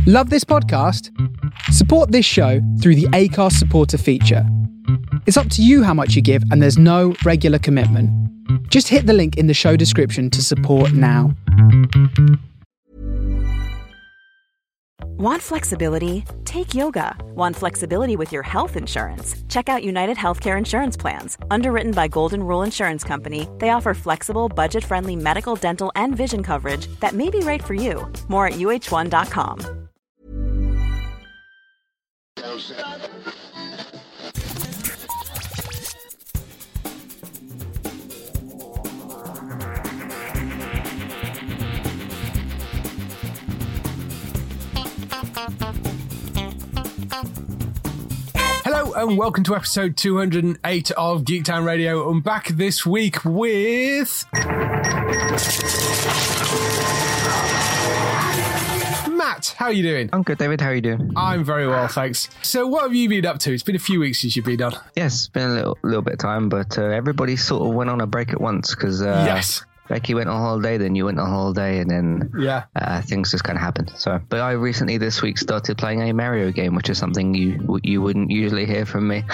Love this podcast? Support this show through the Acast supporter feature. It's up to you how much you give, and there's no regular commitment. Just hit the link in the show description to support now. Want flexibility? Take yoga. Want flexibility with your health insurance? Check out United Healthcare Insurance Plans. Underwritten by Golden Rule Insurance Company, they offer flexible, budget-friendly medical, dental, and vision coverage that may be right for you. More at uh1.com. Hello and welcome to episode 208 of Geektown Radio. I'm back this week with Matt. How are you doing? I'm good, David. How are you doing? I'm very well, thanks. So what have you been up to? It's been a few weeks since you've been on. Yes, it's been a little bit of time, but everybody sort of went on a break at once because Yes. Becky went on holiday, then you went on holiday, and then things just kind of happened. So, but I recently this week started playing a Mario game, which is something you wouldn't usually hear from me.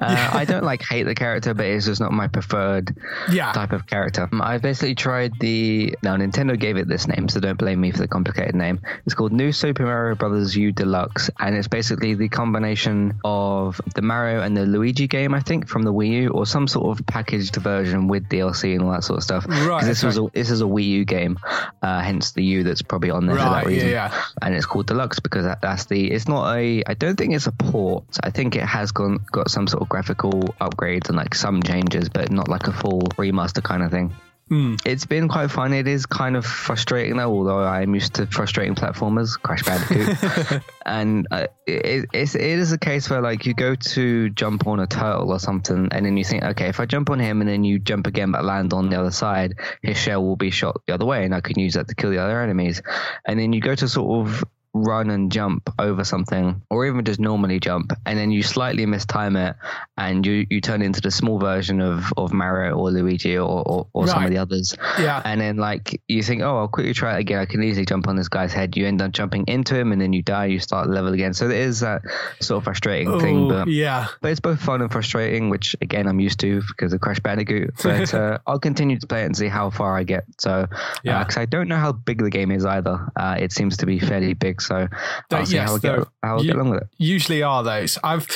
I don't hate the character, but it's just not my preferred type of character. I basically tried Nintendo gave it this name, so don't blame me for the complicated name. It's called New Super Mario Bros. U Deluxe, and it's basically the combination of the Mario and the Luigi game, I think, from the Wii U, or some sort of packaged version with DLC and all that sort of stuff. Right. This is a Wii U game, hence the U that's probably on there for that reason. Yeah. And it's called Deluxe because it's not I don't think it's a port. I think it has got some sort of graphical upgrades and some changes, but not like a full remaster kind of thing. It's been quite fun. It is kind of frustrating though, although I am used to frustrating platformers, Crash Bandicoot. And it is a case where you go to jump on a turtle or something, and then you think, okay, if I jump on him and then you jump again but land on the other side, his shell will be shot the other way and I can use that to kill the other enemies. And then you go to sort of run and jump over something, or even just normally jump, and then you slightly mistime it and you turn into the small version of Mario or Luigi or some of the others. And then you think, oh, I'll quickly try it again, I can easily jump on this guy's head. You end up jumping into him and then you die, you start the level again. So there is that sort of frustrating thing, but it's both fun and frustrating, which again I'm used to because of Crash Bandicoot. But I'll continue to play it and see how far I get. So because I don't know how big the game is either. It seems to be fairly big. So I'll see how I'll get along with it. Usually are those.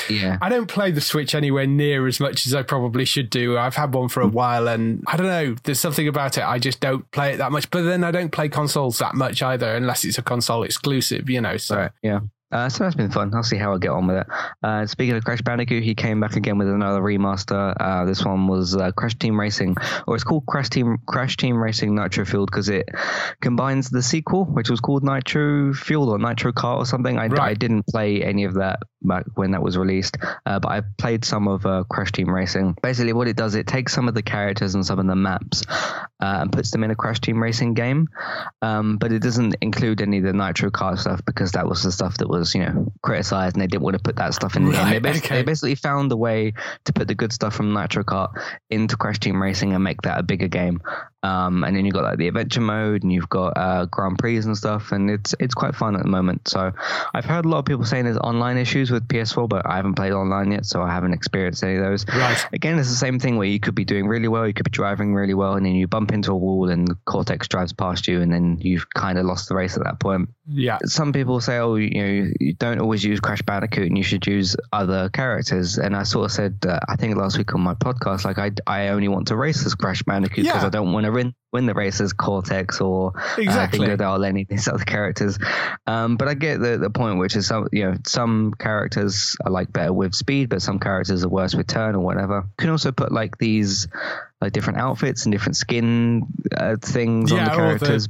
I don't play the Switch anywhere near as much as I probably should do. I've had one for a while and I don't know, there's something about it. I just don't play it that much. But then I don't play consoles that much either unless it's a console exclusive, So right, yeah. So that's been fun. I'll see how I get on with it. Speaking of Crash Bandicoot, he came back again with another remaster. This one was Crash Team Racing, or it's called Crash Team Racing Nitro Fueled because it combines the sequel, which was called Nitro Fueled or Nitro Kart or something. I didn't play any of that back when that was released, but I played some of Crash Team Racing. Basically what it does, it takes some of the characters and some of the maps and puts them in a Crash Team Racing game, but it doesn't include any of the Nitro Kart stuff because that was the stuff that was criticized and they didn't want to put that stuff in the game. They basically found a way to put the good stuff from Nitro Kart into Crash Team Racing and make that a bigger game. And then you've got the adventure mode and you've got Grand Prix and stuff, and it's quite fun at the moment. So I've heard a lot of people saying there's online issues with PS4, but I haven't played online yet, so I haven't experienced any of those. Right. Again, it's the same thing where you could be doing really well, you could be driving really well, and then you bump into a wall and Cortex drives past you, and then you've kind of lost the race at that point. Yeah. Some people say, oh, you don't always use Crash Bandicoot and you should use other characters. And I sort of said, I think last week on my podcast, I only want to race as Crash Bandicoot because I don't want to win the race as Cortex or Dingodile or any of these other characters. But I get the point, which is some characters are better with speed, but some characters are worse with turn or whatever. You can also put these different outfits and different skin things on the characters.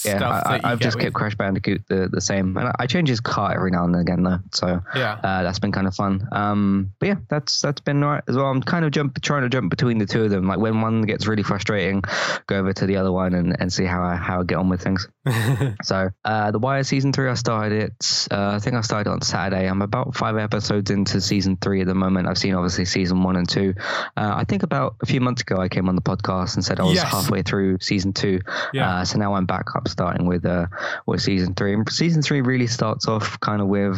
I've just kept Crash Bandicoot the same, and I change his car every now and again though. So that's been kind of fun. But yeah, that's been all right as well. I'm kind of trying to jump between the two of them. When one gets really frustrating, go over to the other one and see how I get on with things. So The Wire season 3, I started it. I think I started on Saturday. I'm about 5 episodes into season 3 at the moment. I've seen obviously season 1 and 2. I think about a few months ago I came him on the podcast and said I was halfway through season 2. So now I'm back up starting with season 3. And season 3 really starts off kind of with,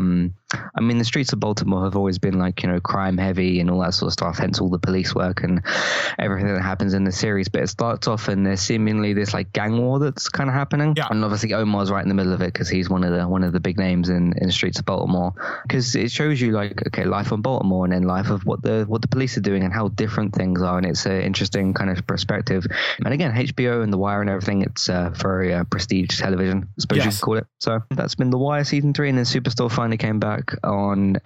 I mean, the streets of Baltimore have always been like, crime heavy and all that sort of stuff, hence all the police work and everything that happens in the series. But it starts off and there's seemingly this like gang war that's kind of happening. Yeah. And obviously Omar's right in the middle of it because he's one of the big names in the streets of Baltimore, because it shows you like, okay, life on Baltimore and then life of what the police are doing and how different things are. And it's an interesting kind of perspective. And again, HBO and The Wire and everything, it's very prestige television, I suppose you could call it. So that's been The Wire season 3, and then Superstore finally came back on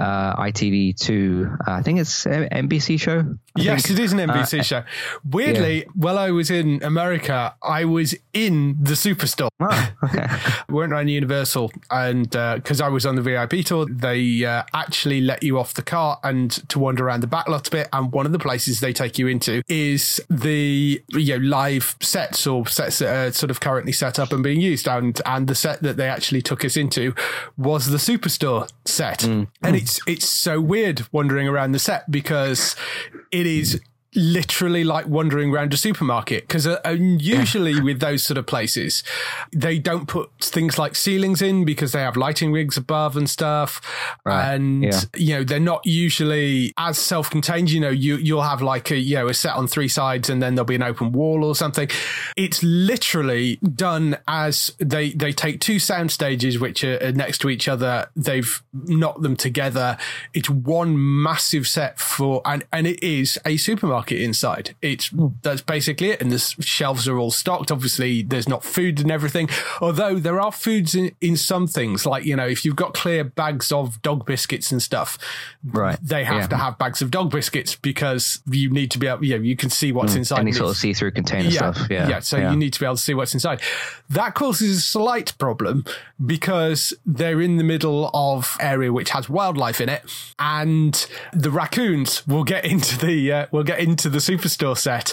ITV2. I think it's an NBC show. Yes, it is an NBC show. Weirdly, while I was in America, I was in the Superstore. Oh, okay. We went around Universal, and because I was on the VIP tour, they actually let you off the car and to wander around the back lot a bit. And one of the places they take you into is the live sets or sets that are sort of currently set up and being used. And the set that they actually took us into was the Superstore set. And it's so weird wandering around the set because it is literally like wandering around a supermarket, because usually with those sort of places they don't put things like ceilings in because they have lighting rigs above and stuff, and they're not usually as self-contained. You'll have like a set on 3 sides and then there'll be an open wall or something. It's literally done as they take 2 sound stages which are next to each other, they've knocked them together, it's one massive set for and it is a supermarket inside. That's basically it, and the shelves are all stocked. Obviously there's not food and everything, although there are foods in some things, like if you've got clear bags of dog biscuits and stuff, they have to have bags of dog biscuits because you need to be able, you can see what's inside any sort of see-through container stuff. So you need to be able to see what's inside. That causes a slight problem because they're in the middle of area which has wildlife in it, and the raccoons will get into the Superstore set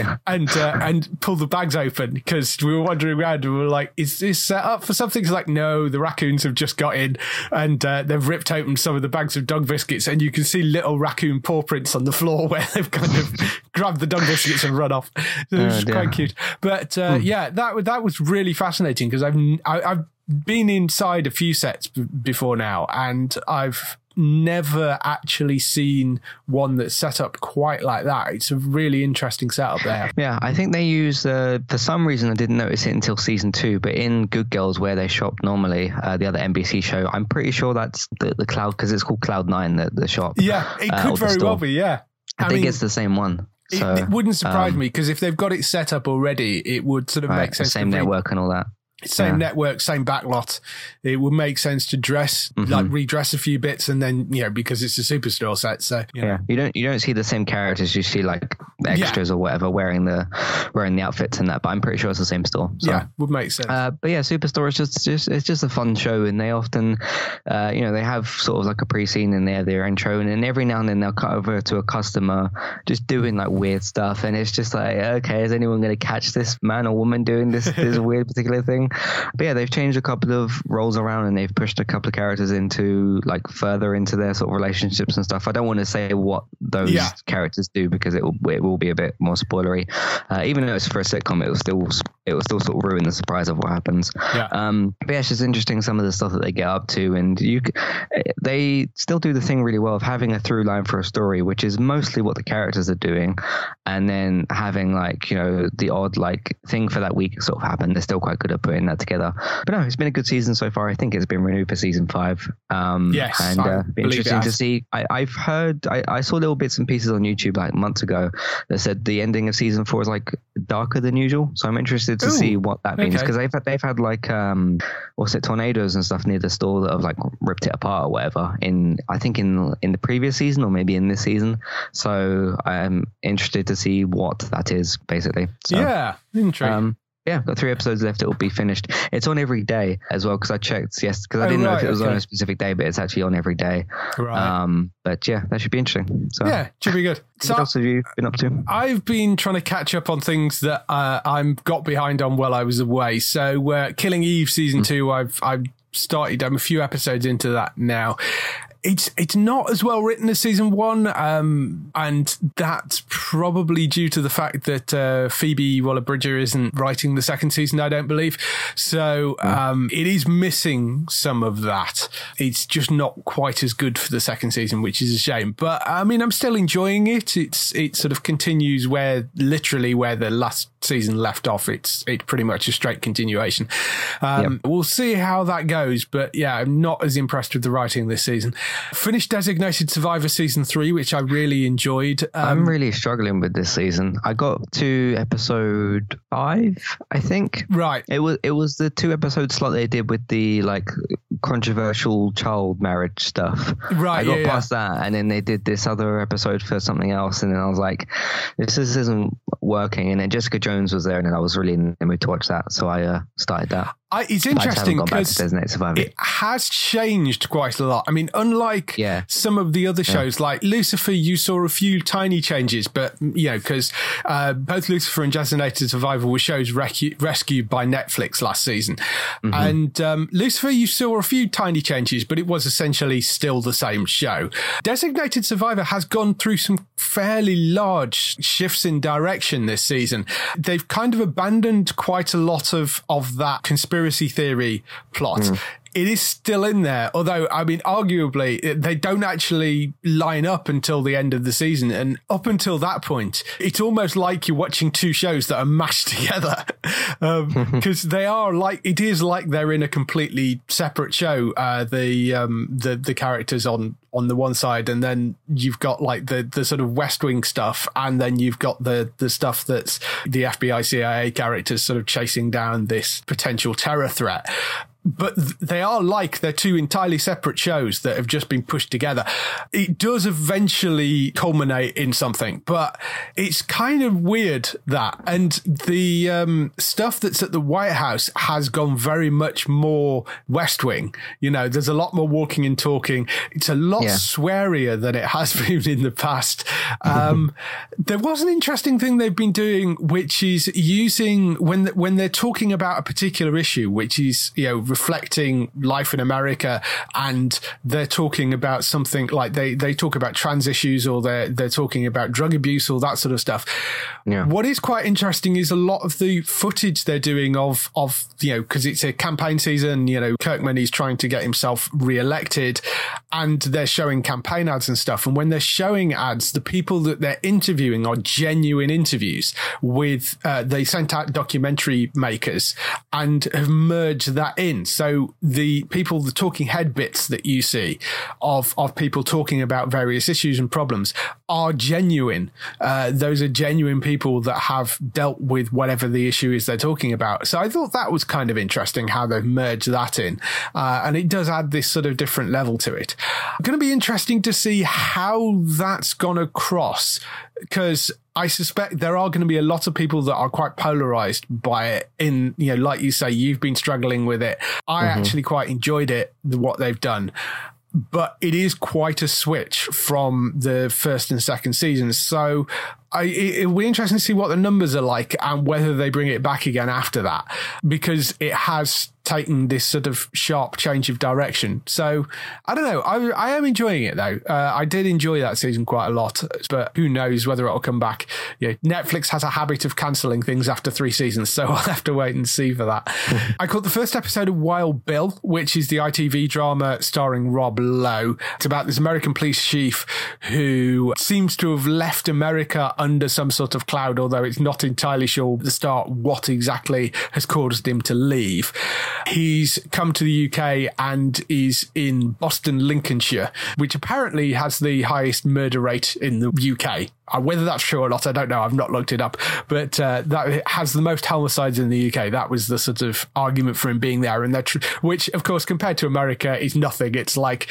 and pull the bags open, because we were wandering around and we were like, is this set up for something? It's like, no, the raccoons have just got in and they've ripped open some of the bags of dog biscuits, and you can see little raccoon paw prints on the floor where they've kind of grabbed the dog biscuits and run off. So it was quite cute. But that was really fascinating, because I've been inside a few sets before now, and I've never actually seen one that's set up quite like that. It's a really interesting setup there. Yeah, I think they use, for some reason I didn't notice it until season 2, but in Good Girls, where they shop normally, the other NBC show, I'm pretty sure that's the Cloud, because it's called Cloud9, the shop. Yeah, it could very well be, yeah. I think it's the same one. So, it wouldn't surprise me, because if they've got it set up already, it would sort of make sense. Same network and all that. Same network, same backlot. It would make sense to redress a few bits, and then because it's a Superstore set. So you don't see the same characters. You see like extras or whatever wearing the outfits and that. But I'm pretty sure it's the same store. So. Yeah, would make sense. But yeah, Superstore is just a fun show, and they often they have sort of like a pre-scene and they have their intro, and then every now and then they'll cut over to a customer just doing like weird stuff, and it's just like, okay, is anyone going to catch this man or woman doing this weird particular thing? But yeah, they've changed a couple of roles around, and they've pushed a couple of characters into like further into their sort of relationships and stuff. I don't want to say what those characters do, because it will be a bit more spoilery. Even though it's for a sitcom, it will still sort of ruin the surprise of what happens. Yeah. But yeah, it's just interesting some of the stuff that they get up to, and they still do the thing really well of having a through line for a story, which is mostly what the characters are doing, and then having like the odd like thing for that week sort of happen. They're still quite good at putting that together. But no, it's been a good season so far. I think it's been renewed for season 5. Yes, and interesting to see. I saw little bits and pieces on YouTube like months ago that said the ending of season 4 is like darker than usual. So I'm interested to see what that means, because they've had like tornadoes and stuff near the store that have like ripped it apart or whatever. I think in the previous season, or maybe in this season. So I'm interested to see what that is basically. So, yeah, intriguing. Yeah, got 3 episodes left. It will be finished. It's on every day as well, because I checked, because I didn't know if it was on a specific day, but it's actually on every day. Right. But yeah, that should be interesting. So, yeah, should be good. What else have you been up to? I've been trying to catch up on things that I got behind on while I was away. So Killing Eve season 2, I've started. I'm a few episodes into that now. It's not as well written as season 1, and that's probably due to the fact that Phoebe Waller-Bridger isn't writing the second season, I don't believe. So it is missing some of that. It's just not quite as good for the second season, which is a shame. But I mean, I'm still enjoying it. It sort of continues where the last season left off. It's pretty much a straight continuation. We'll see how that goes, but yeah, I'm not as impressed with the writing this season. Finished Designated Survivor season 3, which I really enjoyed. I'm really struggling with this season. I got to episode 5, I think. Right. It was the 2 episode slot they did with the like controversial child marriage stuff. Right. I got past that, and then they did this other episode for something else, and then I was like, this isn't working. And then Jessica Jones was there, and then I was really in the mood to watch that, so I started that. It's interesting because it has changed quite a lot. I mean, unlike some of the other shows, like Lucifer, you saw a few tiny changes, but, you know, because both Lucifer and Designated Survivor were shows rescued by Netflix last season. And Lucifer, you saw a few tiny changes, but it was essentially still the same show. Designated Survivor has gone through some fairly large shifts in direction this season. They've kind of abandoned quite a lot of that conspiracy theory plot. It is still in there, although, I mean, arguably, they don't actually line up until the end of the season. And up until that point, it's almost like you're watching 2 shows that are mashed together, because it is like they're in a completely separate show. The characters on the one side, and then you've got like the sort of West Wing stuff, and then you've got the stuff that's the FBI CIA characters sort of chasing down this potential terror threat. But they're 2 entirely separate shows that have just been pushed together. It does eventually culminate in something, but it's kind of weird that. And the stuff that's at the White House has gone very much more West Wing. You know, there's a lot more walking and talking. It's a lot swearier than it has been in the past. There was an interesting thing they've been doing, which is using when they're talking about a particular issue, which is, you know, reflecting life in America, and they're talking about something like they talk about trans issues, or they're talking about drug abuse, or that sort of stuff. Yeah. What is quite interesting is a lot of the footage they're doing of you know, because it's a campaign season, you know, Kirkman is trying to get himself re-elected, and they're showing campaign ads and stuff. And when they're showing ads, the people that they're interviewing are genuine interviews with, they sent out documentary makers and have merged that in. So the talking head bits that you see of people talking about various issues and problems are genuine. Those are genuine people that have dealt with whatever the issue is they're talking about. So I thought that was kind of interesting how they've merged that in. And it does add this sort of different level to it. Going to be interesting to see how that's going to cross, because I suspect there are going to be a lot of people that are quite polarized by it. In, you know, like you say, you've been struggling with it. I actually quite enjoyed it, what they've done. But it is quite a switch from the first and second seasons. So it'll be interesting to see what the numbers are like and whether they bring it back again after that, because it has taken this sort of sharp change of direction. So I don't know. I am enjoying it though. I did enjoy that season quite a lot, but who knows whether it'll come back. You know, Netflix has a habit of cancelling things after 3 seasons, so I'll have to wait and see for that. I caught the first episode of Wild Bill, which is the ITV drama starring Rob Lowe. It's about this American police chief who seems to have left America under some sort of cloud, although it's not entirely sure at the start what exactly has caused him to leave. He's come to the UK and is in Boston, Lincolnshire, which apparently has the highest murder rate in the UK. Whether that's true or not, I don't know. I've not looked it up. But that has the most homicides in the UK. That was the sort of argument for him being there. And which, of course, compared to America is nothing. It's like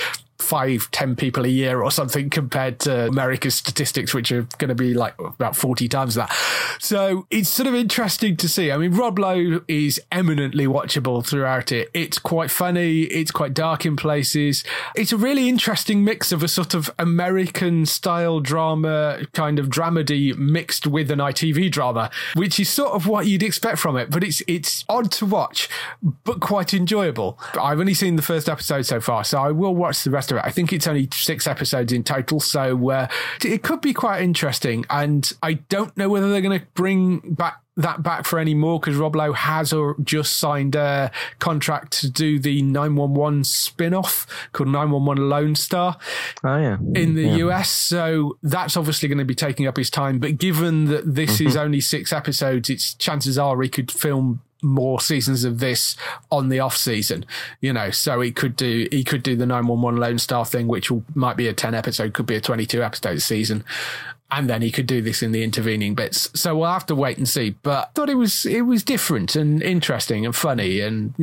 5-10 people a year or something compared to America's statistics, which are going to be like about 40 times that. So it's sort of interesting to see. I mean, Rob Lowe is eminently watchable throughout it. It's quite funny. It's quite dark in places. It's a really interesting mix of a sort of American style drama, kind of dramedy mixed with an ITV drama, which is sort of what you'd expect from it. But it's odd to watch, but quite enjoyable. I've only seen the first episode so far, so I will watch the rest of through it. I think it's only 6 episodes in total, so it could be quite interesting. And I don't know whether they're going to bring that back for any more, because Rob Lowe has or just signed a contract to do the 911 spin-off called 911 Lone Star in the US. So that's obviously going to be taking up his time. But given that this is only 6 episodes, it's chances are he could film more seasons of this on the off season, so he could do the 911 Lone Star thing, which might be a 10 episode, could be a 22 episode season. And then he could do this in the intervening bits. So we'll have to wait and see. But I thought it was different and interesting and funny. And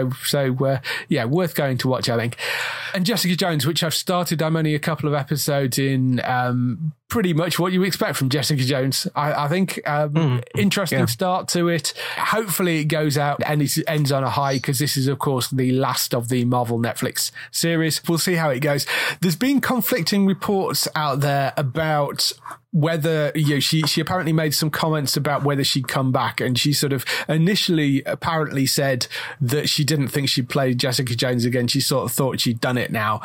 worth going to watch, I think. And Jessica Jones, which I've started, I'm only a couple of episodes in, pretty much what you expect from Jessica Jones. I think interesting start to it. Hopefully it goes out and it ends on a high, because this is, of course, the last of the Marvel Netflix series. We'll see how it goes. There's been conflicting reports out there about whether, she apparently made some comments about whether she'd come back, and she sort of initially apparently said that she didn't think she'd play Jessica Jones again. She sort of thought she'd done it now.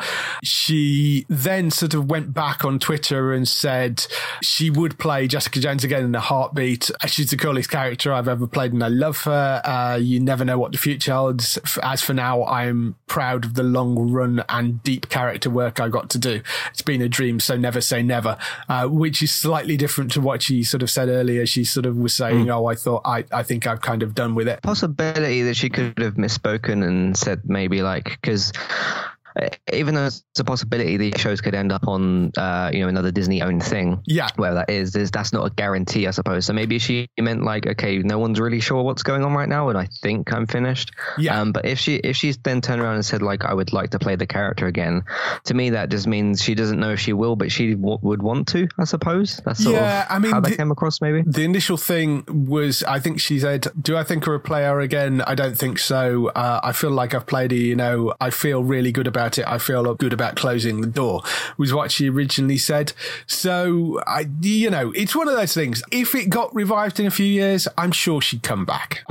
She then sort of went back on Twitter and said she would play Jessica Jones again in a heartbeat. She's the coolest character I've ever played and I love her. You never know what the future holds. As for now, I'm proud of the long run and deep character work I got to do. It's been a dream, so never say never, which is slightly different to what she sort of said earlier. She sort of was saying, I think I've kind of done with it. Possibility that she could have misspoken and said maybe because even though it's a possibility these shows could end up on another Disney-owned thing, where that is that's not a guarantee, I suppose. So maybe she meant okay, no one's really sure what's going on right now, and I think I'm finished. But if she's then turned around and said I would like to play the character again, to me that just means she doesn't know if she will, but she would want to, I suppose. That's sort of how that came across. Maybe the initial thing was, I think she said, "Do I think her a player again? I don't think so. I feel like I've played her. I feel really good about it. I feel good about closing the door," was what she originally said. So it's one of those things. If it got revived in a few years, I'm sure she'd come back.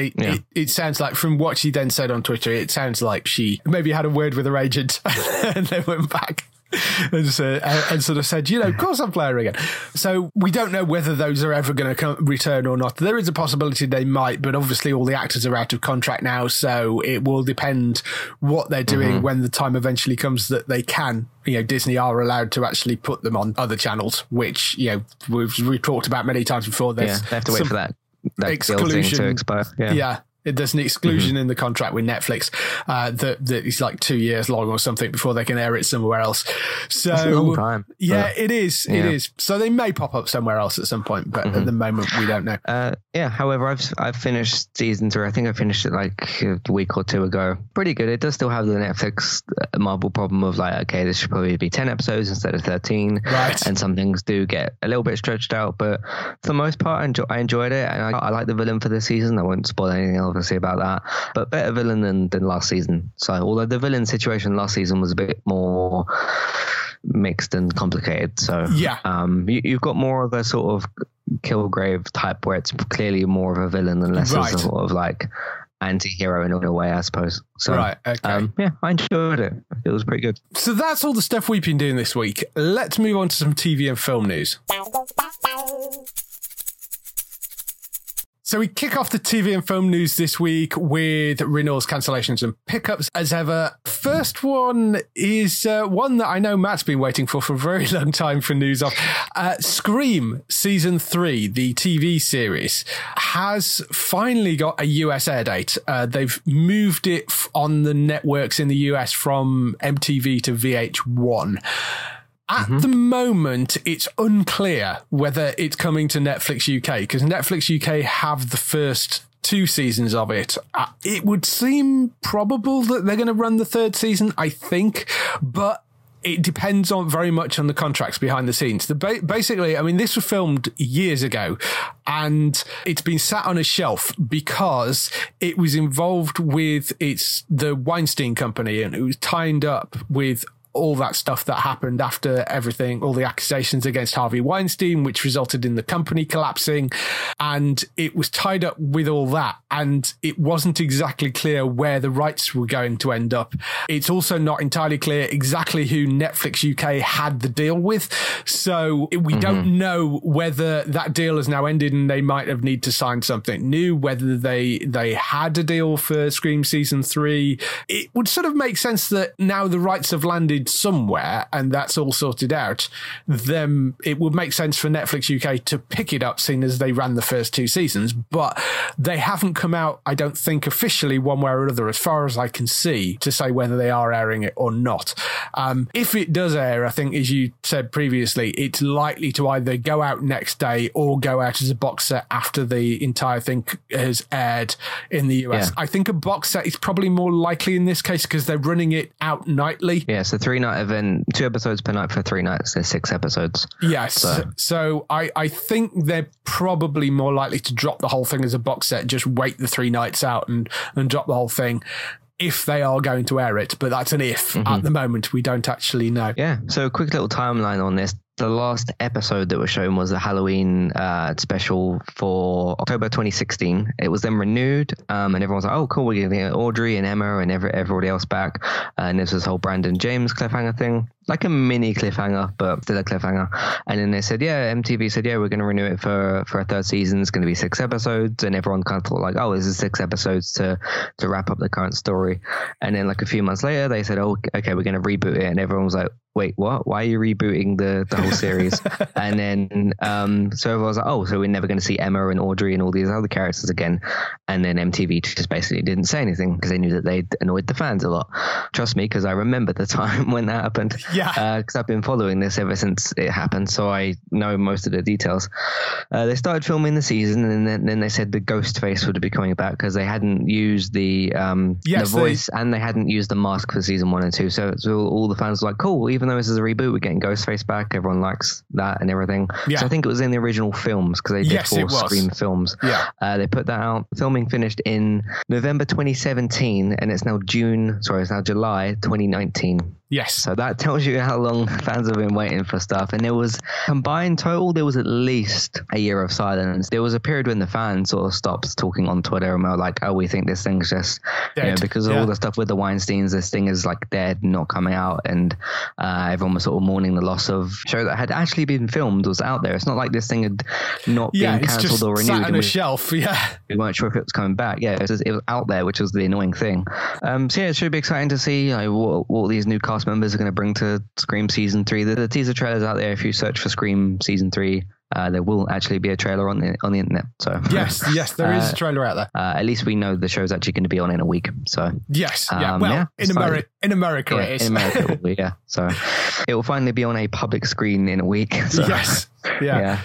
It sounds like, from what she then said on Twitter, it sounds like she maybe had a word with her agent and they went back and sort of said, of course I'm playing her again. So we don't know whether those are ever going to return or not. There is a possibility they might, but obviously all the actors are out of contract now, so it will depend what they're doing when the time eventually comes that they can. Disney are allowed to actually put them on other channels, which we've talked about many times before. They have to wait for that exclusion to expire. There's an exclusion in the contract with Netflix that is 2 years long or something before they can air it somewhere else. So that's a long time. It is. It is. So they may pop up somewhere else at some point, but at the moment we don't know. However, I've finished season 3. I think I finished it a week or two ago. Pretty good. It does still have the Netflix Marvel problem of this should probably be 10 episodes instead of 13. Right. And some things do get a little bit stretched out, but for the most part, I enjoyed it, and I like the villain for this season. I won't spoil anything else obviously about that, but better villain than last season. So although the villain situation last season was a bit more mixed and complicated, so you've got more of a sort of Kilgrave type where it's clearly more of a villain and less a sort of anti-hero in a way, I suppose. So I enjoyed it. It was pretty good. So that's all the stuff we've been doing this week. Let's move on to some TV and film news. So we kick off the TV and film news this week with renewals, cancellations and pickups as ever. First one is one that I know Matt's been waiting for a very long time for news of. Scream Season 3, the TV series, has finally got a US air date. They've moved it on the networks in the US from MTV to VH1. At the moment, it's unclear whether it's coming to Netflix UK, because Netflix UK have the first 2 seasons of it. It would seem probable that they're going to run the 3rd season, I think, but it depends on very much on the contracts behind the scenes. Basically, I mean, this was filmed years ago and it's been sat on a shelf because it was involved with the Weinstein Company, and it was tied up with all that stuff that happened after everything, all the accusations against Harvey Weinstein, which resulted in the company collapsing. And it was tied up with all that. And it wasn't exactly clear where the rights were going to end up. It's also not entirely clear exactly who Netflix UK had the deal with. So we don't know whether that deal has now ended and they might have need to sign something new, whether they had a deal for Scream Season 3. It would sort of make sense that now the rights have landed somewhere and that's all sorted out, then it would make sense for Netflix UK to pick it up, seeing as they ran the first 2 seasons. But they haven't come out, I don't think, officially one way or another, as far as I can see, to say whether they are airing it or not. If it does air, I think, as you said previously, it's likely to either go out next day or go out as a box set after the entire thing has aired in the US. I think a box set is probably more likely in this case because they're running it out nightly. Yeah, so 3-night event, 2 episodes per night for 3 nights. There's 6 episodes. Yes. So I think they're probably more likely to drop the whole thing as a box set, just wait the 3 nights out and drop the whole thing, if they are going to air it. But that's an if. At the moment, we don't actually know. Yeah. So a quick little timeline on this. The last episode that was shown was the Halloween special for October 2016. It was then renewed, and everyone was like, oh, cool, we're going to get Audrey and Emma and everybody else back. And there's this whole Brandon James cliffhanger thing, like a mini cliffhanger, but still a cliffhanger. And then they said, MTV said, we're going to renew it for a 3rd season. It's going to be 6 episodes. And everyone kind of thought like, oh, this is 6 episodes to wrap up the current story. And then like a few months later, they said, oh, okay, we're going to reboot it. And everyone was like, wait, what? Why are you rebooting the whole series? And then so everyone was like, oh, so we're never going to see Emma and Audrey and all these other characters again. And then MTV just basically didn't say anything because they knew that they'd annoyed the fans a lot. Trust me, because I remember the time when that happened. Yeah. Because I've been following this ever since it happened, so I know most of the details. They started filming the season, and then they said the ghost face would be coming back because they hadn't used the voice and they hadn't used the mask for season 1 and 2. So all the fans were like, cool, even though this is a reboot, we're getting Ghostface back. Everyone likes that and everything. Yeah. So I think it was in the original films because they did 4 Scream films. Yeah. They put that out. Filming finished in November 2017, and it's now July 2019. Yes. So that tells you how long fans have been waiting for stuff. And there was combined total, there was at least a year of silence. There was a period when the fans sort of stopped talking on Twitter and were like, oh, we think this thing's just, because of all the stuff with the Weinsteins, this thing is like dead, not coming out. And everyone was sort of mourning the loss of a show that had actually been filmed, was out there. It's not like this thing had not been cancelled or renewed. Sat on a shelf, We weren't sure if it was coming back. Yeah, it was out there, which was the annoying thing. So it should be exciting to see what these new cast members are going to bring to Scream Season 3. The teaser trailer's out there. If you search for Scream Season 3, there will actually be a trailer on the internet. So yes, there is a trailer out there. At least we know the show's actually going to be on in a week. So yes, in America it is. In America it will be, So it will finally be on a public screen in a week. So. Yes. Yeah.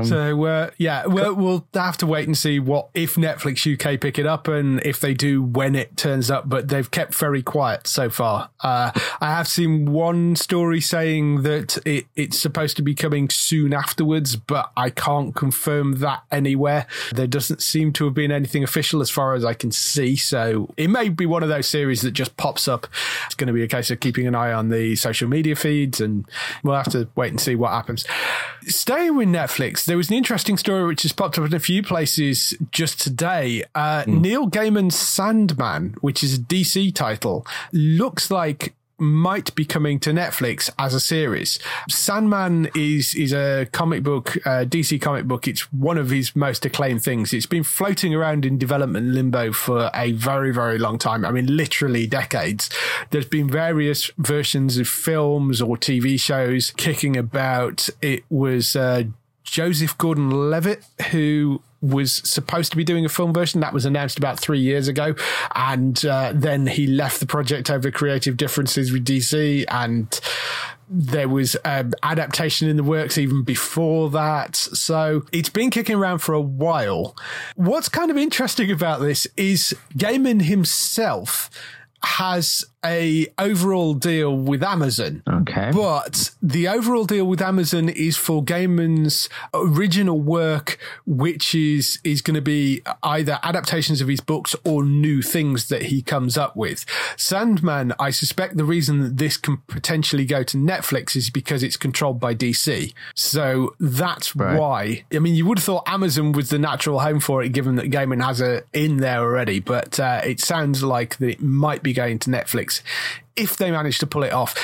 We'll have to wait and see if Netflix UK pick it up, and if they do, when it turns up. But they've kept very quiet so far. I have seen one story saying that it's supposed to be coming soon afterwards, but I can't confirm that anywhere. There doesn't seem to have been anything official as far as I can see. So it may be one of those series that just pops up. It's going to be a case of keeping an eye on the social media feeds, and we'll have to wait and see what happens. Staying with Netflix, there was an interesting story which has popped up in a few places just today. Neil Gaiman's Sandman, which is a DC title, looks like might be coming to Netflix as a series. Sandman is a comic book, DC comic book. It's one of his most acclaimed things. It's been floating around in development limbo for a very, very long time. I mean, literally decades. There's been various versions of films or TV shows kicking about. It was Joseph Gordon-Levitt who was supposed to be doing a film version that was announced about 3 years ago, and then he left the project over creative differences with DC, and there was adaptation in the works even before that. So it's been kicking around for a while. What's kind of interesting about this is Gaiman himself has a overall deal with Amazon. Okay. But the overall deal with Amazon is for Gaiman's original work, which is going to be either adaptations of his books or new things that he comes up with. Sandman, I suspect the reason that this can potentially go to Netflix is because it's controlled by DC. So that's why. I mean, you would have thought Amazon was the natural home for it, given that Gaiman has it in there already, but it sounds like that it might be going to Netflix if they manage to pull it off.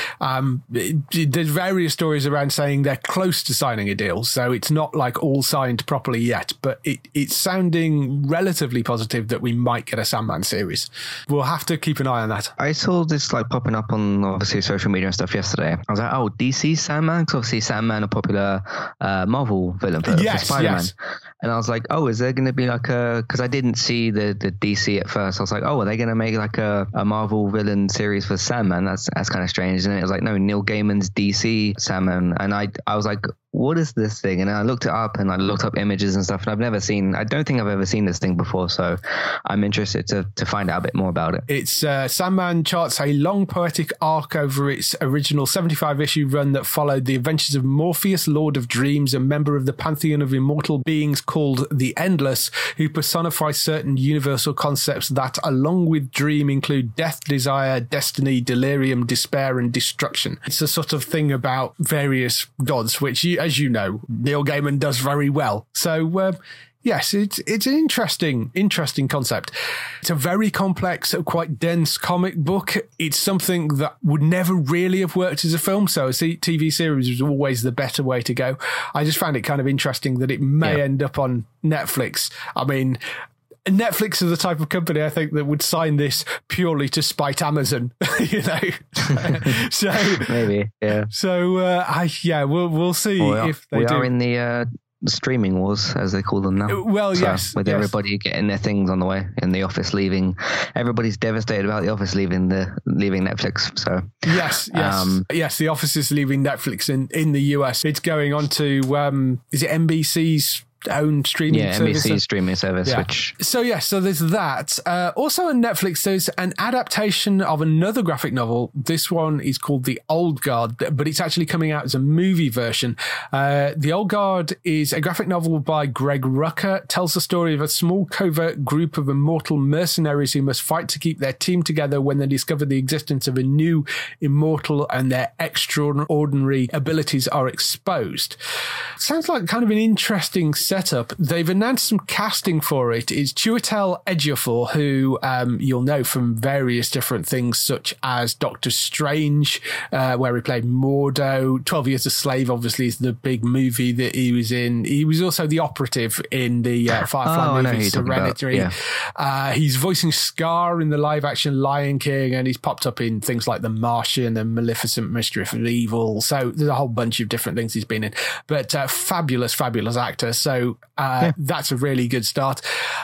There's various stories around saying they're close to signing a deal, so it's not like all signed properly yet, but it's sounding relatively positive that we might get a Sandman series. We'll have to keep an eye on that. I saw this like popping up on obviously social media and stuff yesterday. I was like, oh, DC Sandman? Because obviously Sandman, a popular Marvel villain for Spider-Man. Yes. And I was like, oh, is there going to be like because I didn't see the DC at first. I was like, oh, are they going to make like a Marvel villain series for Sandman? That's kind of strange. And it was like, no, Neil Gaiman's DC Sandman. And I was like, what is this thing? And I looked it up and I looked up images and stuff, and I don't think I've ever seen this thing before. So I'm interested to find out a bit more about it. It's Sandman charts a long poetic arc over its original 75-issue run that followed the adventures of Morpheus, Lord of Dreams, a member of the pantheon of immortal beings called the Endless, who personify certain universal concepts that, along with dream, include death, desire, destiny, delirium, despair, and destruction. It's a sort of thing about various gods, which, as you know, Neil Gaiman does very well. So, yes, it's an interesting concept. It's a very complex, quite dense comic book. It's something that would never really have worked as a film, so a TV series was always the better way to go. I just found it kind of interesting that it may end up on Netflix. I mean, Netflix is the type of company, I think, that would sign this purely to spite Amazon, you know. So maybe, yeah. So we'll see if they do. We are in the streaming wars, as they call them now. Well, so, yes, with everybody getting their things on the way, and The Office leaving. Everybody's devastated about The Office leaving Netflix. So yes, The Office is leaving Netflix in the US. It's going on to is it NBC's own streaming service? NBC streaming service. So there's that. Also on Netflix, there's an adaptation of another graphic novel. This one is called The Old Guard, but it's actually coming out as a movie version. The Old Guard is a graphic novel by Greg Rucka. Tells the story of a small covert group of immortal mercenaries who must fight to keep their team together when they discover the existence of a new immortal and their extraordinary abilities are exposed. Sounds like kind of an interesting setup. They've announced some casting for it. It's Chiwetel Ejiofor, who you'll know from various different things, such as Doctor Strange, where he played Mordo. 12 Years a Slave, obviously, is the big movie that he was in. He was also the operative in the Firefly movie, Hereditary. He's voicing Scar in the live-action Lion King, and he's popped up in things like The Martian and Maleficent, Mischief of Evil. So there's a whole bunch of different things he's been in. But fabulous actor. So that's a really good start.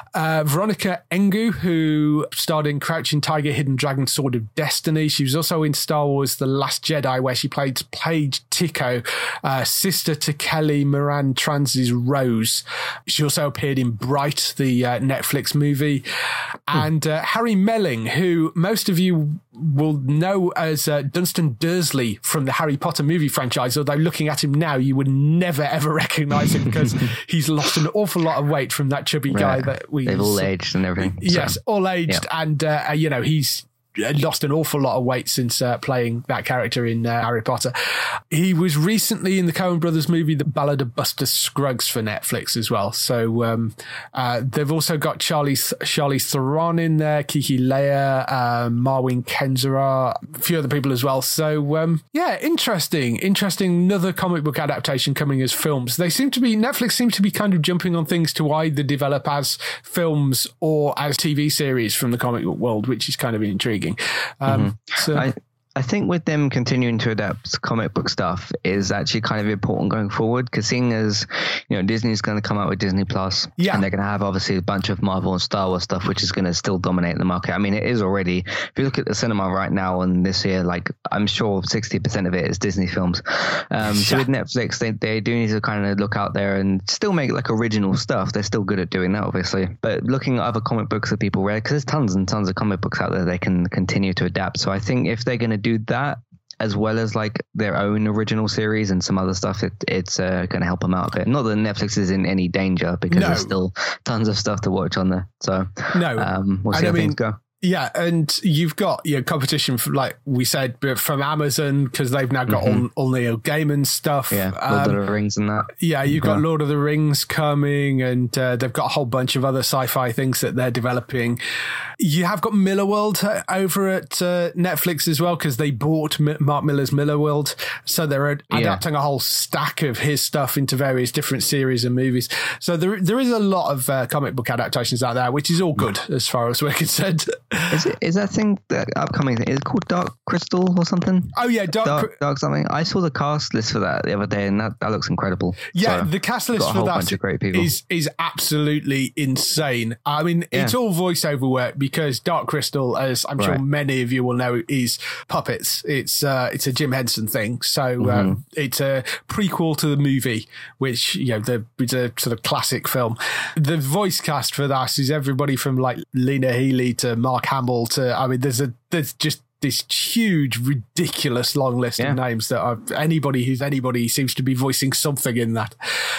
Veronica Engu, who starred in Crouching Tiger, Hidden Dragon, Sword of Destiny. She was also in Star Wars The Last Jedi, where she played Paige Tico, sister to Kelly Moran Trans's Rose. She also appeared in Bright, the Netflix movie. And Harry Melling, who most of you will know as Dunstan Dursley from the Harry Potter movie franchise, although looking at him now, you would never, ever recognise him because he's lost an awful lot of weight from that chubby guy that they've all aged and everything. Yes, all aged. And, he's lost an awful lot of weight since playing that character in Harry Potter. He was recently in the Coen Brothers movie The Ballad of Buster Scruggs for Netflix as well. So they've also got Charlize Theron in there, Kiki Leia, Marwin Kenzara, a few other people as well. So interesting. Another comic book adaptation coming as films. Netflix seems to be kind of jumping on things to either develop as films or as TV series from the comic book world, which is kind of intriguing. I think with them continuing to adapt comic book stuff is actually kind of important going forward, because seeing as, Disney's going to come out with Disney Plus, and they're going to have obviously a bunch of Marvel and Star Wars stuff, which is going to still dominate the market. I mean, it is already. If you look at the cinema right now and this year, like I'm sure 60% of it is Disney films. So with Netflix, they do need to kind of look out there and still make like original stuff. They're still good at doing that, obviously. But looking at other comic books that people read, because there's tons and tons of comic books out there they can continue to adapt. So I think if they're going to do that, as well as like their own original series and some other stuff, it's going to help them out a bit. Not that Netflix is in any danger, because there's still tons of stuff to watch on there. So we'll see how things go. Yeah, and you've got your competition, like we said, from Amazon, because they've now got all Neil Gaiman stuff. Yeah, Lord of the Rings and that. Yeah, you've got Lord of the Rings coming, and they've got a whole bunch of other sci-fi things that they're developing. You have got Millarworld over at Netflix as well, because they bought Mark Millar's Millarworld, so they're adapting a whole stack of his stuff into various different series and movies. So there is a lot of comic book adaptations out there, which is all good as far as we're concerned. Is that thing, that upcoming thing, is it called Dark Crystal or something? Oh yeah, Dark something. I saw the cast list for that the other day, and that looks incredible. Yeah, so the cast list for that is absolutely insane. I mean, it's all voiceover work, because Dark Crystal, as I'm sure many of you will know, is puppets. It's a Jim Henson thing, so it's a prequel to the movie, which it's a sort of classic film. The voice cast for that is everybody from like Lena Headey to Mark Hamill to, I mean, there's just this huge, ridiculous long list of names that anybody seems to be voicing something in that.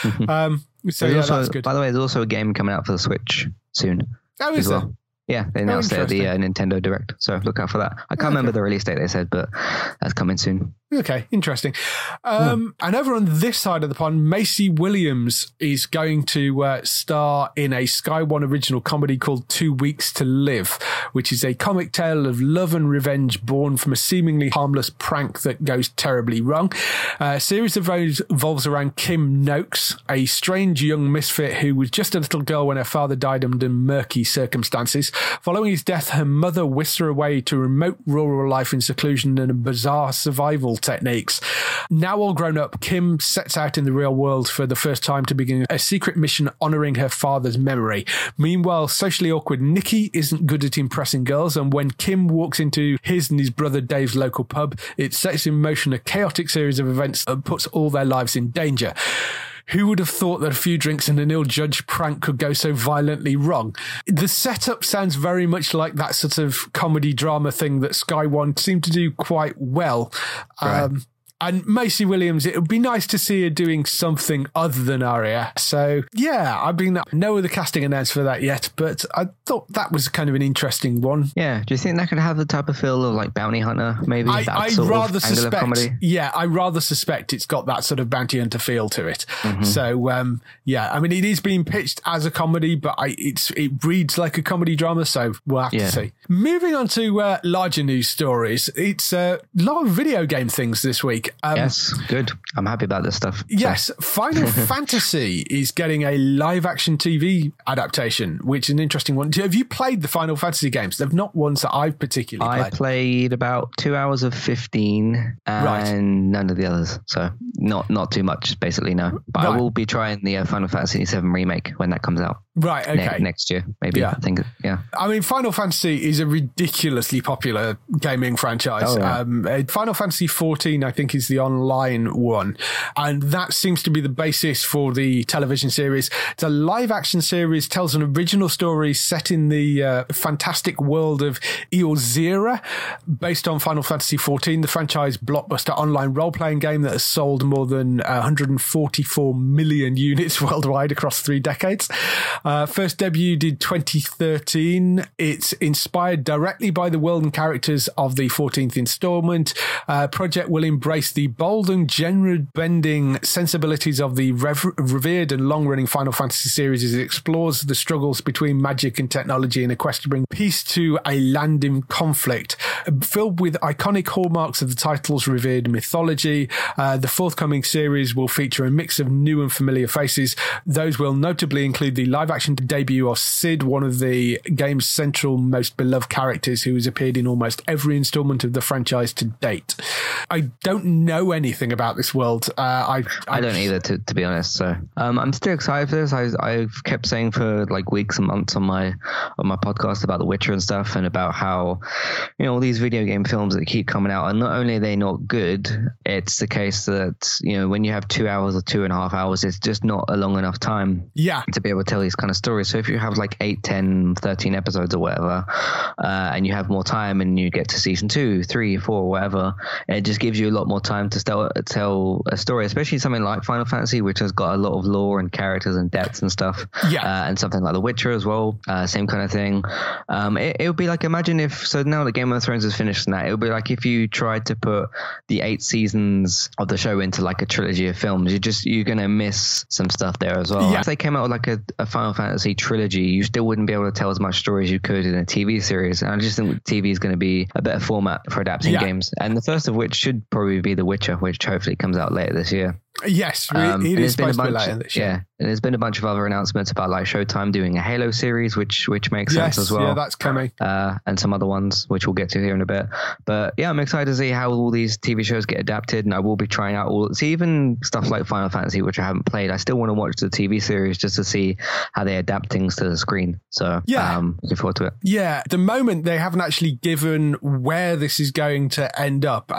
That's good. By the way, there's also a game coming out for the Switch soon. Oh, is there? Yeah, they announced it at the Nintendo Direct, so look out for that. I can't remember the release date they said, but that's coming soon. Okay, interesting. And over on this side of the pond, Maisie Williams is going to star in a Sky One original comedy called 2 Weeks to Live, which is a comic tale of love and revenge born from a seemingly harmless prank that goes terribly wrong. A series of those revolves around Kim Noakes, a strange young misfit who was just a little girl when her father died under murky circumstances. Following his death, her mother whisked her away to remote rural life in seclusion and bizarre survival techniques. Now all grown up, Kim sets out in the real world for the first time to begin a secret mission honouring her father's memory. Meanwhile, socially awkward Nikki isn't good at impressing girls, and when Kim walks into his and his brother Dave's local pub, it sets in motion a chaotic series of events that puts all their lives in danger. Who would have thought that a few drinks and an ill-judged prank could go so violently wrong? The setup sounds very much like that sort of comedy drama thing that Sky One seemed to do quite well. Right. And Maisie Williams, it would be nice to see her doing something other than Arya. So, yeah, no other casting announced for that yet, but I thought that was kind of an interesting one. Yeah. Do you think that could have the type of feel of like Bounty Hunter, maybe? I rather suspect it's got that sort of Bounty Hunter feel to it. So, yeah, I mean, it is being pitched as a comedy, but it reads like a comedy drama, so we'll have to see. Moving on to larger news stories, it's a lot of video game things this week. Yes, good. I'm happy about this stuff. Yes, Final Fantasy is getting a live-action TV adaptation, which is an interesting one. Have you played the Final Fantasy games? They're not ones that I've particularly played. I played about 2 hours of 15 and none of the others. So not too much, basically, no. But I will be trying the Final Fantasy VII Remake when that comes out. Right, okay. Next year, maybe. Yeah. I think, yeah. I mean, Final Fantasy is a ridiculously popular gaming franchise. Oh, yeah. Final Fantasy XIV, I think, is the online one. And that seems to be the basis for the television series. It's a live-action series, tells an original story set in the fantastic world of Eorzea, based on Final Fantasy XIV, the franchise blockbuster online role-playing game that has sold more than 144 million units worldwide across 3 decades. First debuted in 2013. It's inspired directly by the world and characters of the 14th installment. Project will embrace embodies the bold and genre-bending sensibilities of the revered and long-running Final Fantasy series as it explores the struggles between magic and technology in a quest to bring peace to a land in conflict. Filled with iconic hallmarks of the title's revered mythology, the forthcoming series will feature a mix of new and familiar faces. Those will notably include the live-action debut of Cid, one of the game's central, most beloved characters who has appeared in almost every installment of the franchise to date. I don't know anything about this world. I don't either, to be honest. So I'm still excited for this. I've kept saying for like weeks and months on my podcast about The Witcher and stuff, and about how, you know, all these video game films that keep coming out, and not only are they not good, it's the case that, you know, when you have 2 hours or 2.5 hours, it's just not a long enough time to be able to tell these kind of stories. So if you have like 8, 10, 13 episodes or whatever, and you have more time and you get to season 2, 3, 4, whatever, it just gives you a lot more time to tell a story, especially something like Final Fantasy, which has got a lot of lore and characters and depths and stuff. And something like The Witcher as well, same kind of thing. It would be like, imagine if, so now that Game of Thrones is finished and that, it would be like if you tried to put the 8 seasons of the show into like a trilogy of films, you're going to miss some stuff there as well. If they came out with like a Final Fantasy trilogy, you still wouldn't be able to tell as much story as you could in a TV series. And I just think TV is going to be a better format for adapting games. And the first of which should probably be The Witcher, which hopefully comes out later this year. Yes, it is supposed to be later this year. Yeah, and there's been a bunch of other announcements about like Showtime doing a Halo series, which makes sense as well. Yeah, that's coming. And some other ones, which we'll get to here in a bit. But yeah, I'm excited to see how all these TV shows get adapted, and I will be trying out even stuff like Final Fantasy, which I haven't played. I still want to watch the TV series just to see how they adapt things to the screen. So looking forward to it. Yeah, at the moment they haven't actually given where this is going to end up.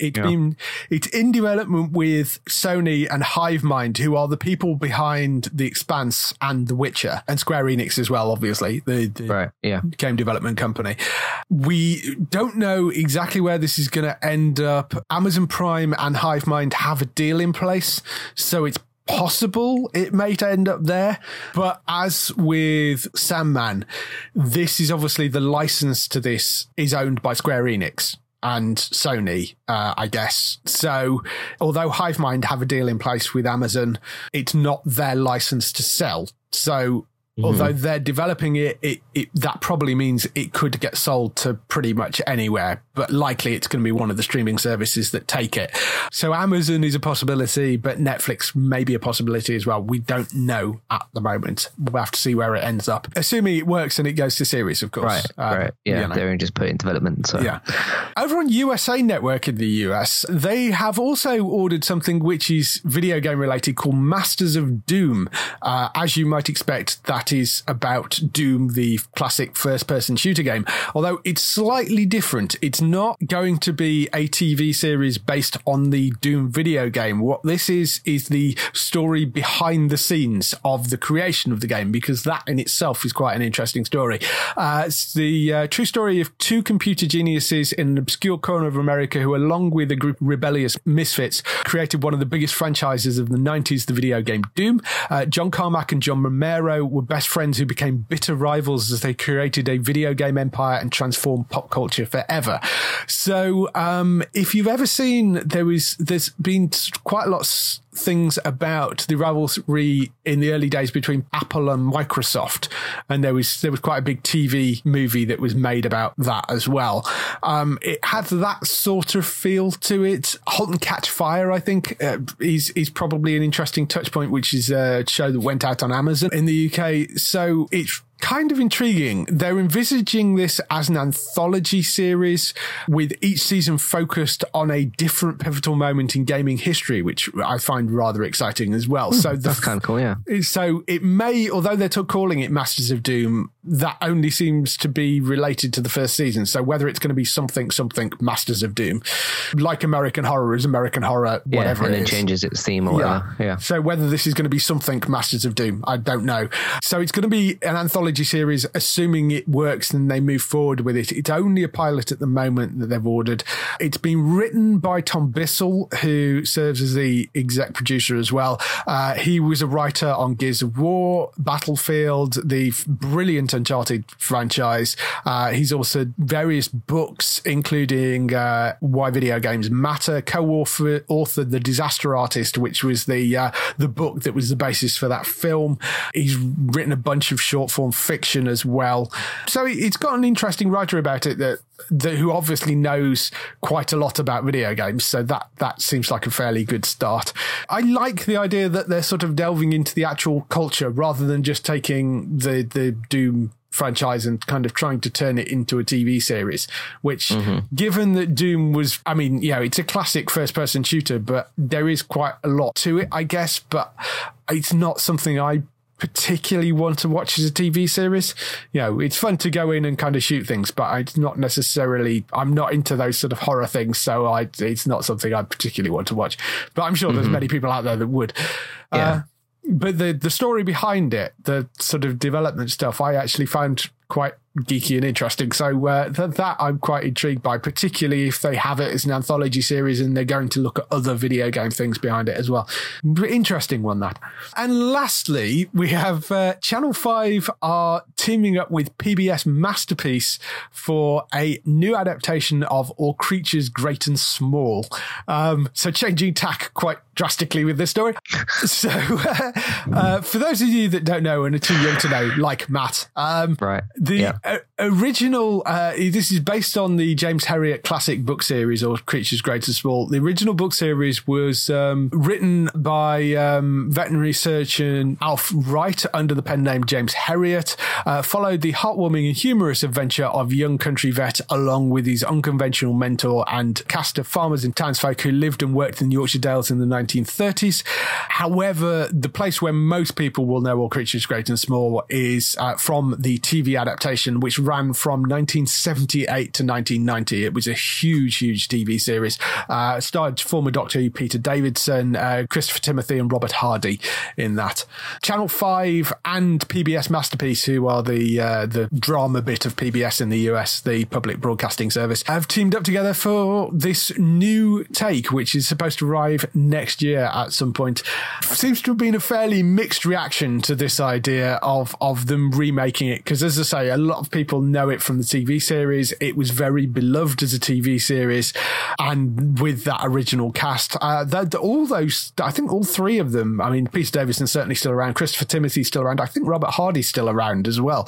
It's in development with Sony and Hivemind, who are the people behind The Expanse and The Witcher, and Square Enix as well, obviously, the game development company. We don't know exactly where this is going to end up. Amazon Prime and Hivemind have a deal in place, so it's possible it may end up there. But as with Sandman, this is obviously, the license to this is owned by Square Enix and Sony, I guess. So although Hivemind have a deal in place with Amazon, it's not their license to sell. So although they're developing it, that probably means it could get sold to pretty much anywhere, but likely it's going to be one of the streaming services that take it. So Amazon is a possibility, but Netflix may be a possibility as well. We don't know at the moment. We'll have to see where it ends up. Assuming it works and it goes to series, of course. Right. Yeah, you know. They're just put it in development. So. Yeah. Over on USA Network in the US, they have also ordered something which is video game related called Masters of Doom. As you might expect, that is about Doom, the classic first-person shooter game, although it's slightly different. It's not going to be a TV series based on the Doom video game. What this is the story behind the scenes of the creation of the game, because that in itself is quite an interesting story. It's the true story of 2 computer geniuses in an obscure corner of America who, along with a group of rebellious misfits, created one of the biggest franchises of the 90s, the video game Doom. John Carmack and John Romero were best friends who became bitter rivals as they created a video game empire and transformed pop culture forever. So if you've ever seen, there's been quite a lot of things about the rivalry in the early days between Apple and Microsoft, and there was quite a big TV movie that was made about that as well. It had that sort of feel to it. Halt and Catch Fire, I think, is probably an interesting touch point, which is a show that went out on Amazon in the UK. So it's kind of intriguing. They're envisaging this as an anthology series with each season focused on a different pivotal moment in gaming history, which I find rather exciting as well. So that's kind of cool, yeah. So it may, although they're calling it Masters of Doom, that only seems to be related to the first season. So whether it's going to be something Masters of Doom, like American Horror is American Horror, whatever and it is. And then changes its theme or whatever. Yeah. So whether this is going to be something Masters of Doom, I don't know. So it's going to be an anthology anthology series, assuming it works and they move forward with it. It's only a pilot at the moment that they've ordered. It's been written by Tom Bissell, who serves as the exec producer as well. He was a writer on Gears of War, Battlefield, the brilliant Uncharted franchise. He's also various books, including Why Video Games Matter, co-authored The Disaster Artist, which was the book that was the basis for that film. He's written a bunch of short form fiction as well. So it's got an interesting writer about it that who obviously knows quite a lot about video games. So that seems like a fairly good start. I like the idea that they're sort of delving into the actual culture rather than just taking the Doom franchise and kind of trying to turn it into a TV series, which given that Doom was, I mean, it's a classic first person shooter, but there is quite a lot to it, I guess, but it's not something I particularly want to watch as a TV series. It's fun to go in and kind of shoot things, but it's not necessarily, I'm not into those sort of horror things, so it's not something I particularly want to watch, but I'm sure there's many people out there that would. But the story behind it, the sort of development stuff, I actually found quite geeky and interesting. So that I'm quite intrigued by, particularly if they have it as an anthology series and they're going to look at other video game things behind it as well. Interesting one, that. And lastly, we have Channel 5 are teaming up with PBS Masterpiece for a new adaptation of All Creatures Great and Small. So changing tack quite drastically with this story. So for those of you that don't know and are too young to know, like Matt, original, this is based on the James Herriot classic book series, or Creatures Great and Small. The original book series was written by veterinary surgeon Alf Wright under the pen name James Herriot, followed the heartwarming and humorous adventure of young country vet along with his unconventional mentor and cast of farmers and townsfolk who lived and worked in the Yorkshire Dales in the 1930s. However, the place where most people will know All Creatures Great and Small is from the TV adaptation, which ran from 1978 to 1990. It was a huge TV series. Starred former Doctor Who Peter Davidson, Christopher Timothy and Robert Hardy in that. Channel 5 and PBS Masterpiece, who are the drama bit of PBS in the US, the public broadcasting service, have teamed up together for this new take, which is supposed to arrive next year at some point. Seems to have been a fairly mixed reaction to this idea of them remaking it, because as I say, a lot of people know it from the TV series. It was very beloved as a TV series, and with that original cast, all those, I think all three of them, I mean, Peter Davison's certainly still around, Christopher Timothy's still around, I think Robert Hardy's still around as well.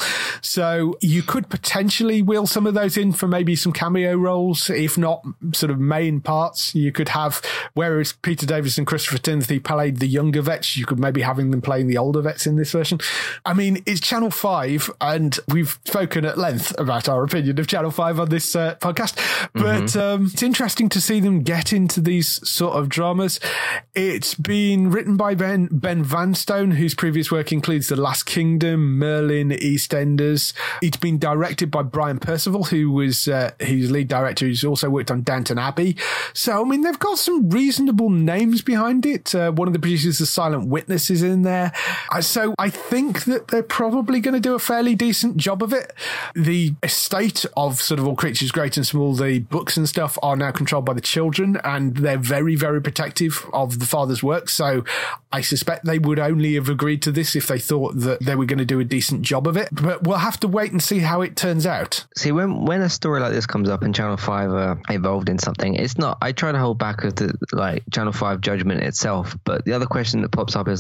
So you could potentially wheel some of those in for maybe some cameo roles, if not sort of main parts. You could have, whereas Peter Davison and Christopher Timothy played the younger vets, you could maybe having them playing the older vets in this version. I mean, it's Channel 5, and we've spoken at length about our opinion of Channel 5 on this podcast, but it's interesting to see them get into these sort of dramas. It's been written by Ben Vanstone, whose previous work includes The Last Kingdom, Merlin, EastEnders. It's been directed by Brian Percival, who was who's lead director, who's also worked on Downton Abbey. So, I mean, they've got some reasonable names behind it. One of the producers of Silent Witness is in there. So I think that they're probably going to do a fairly decent job of it. The estate of sort of All Creatures Great and Small, the books and stuff, are now controlled by the children, and they're very, very protective of the father's work. So I suspect they would only have agreed to this if they thought that they were going to do a decent job of it. But we'll have to wait and see how it turns out. See, when a story like this comes up and Channel 5 are involved in something, it's not, I try to hold back of the Channel 5 judgment itself. But the other question that pops up is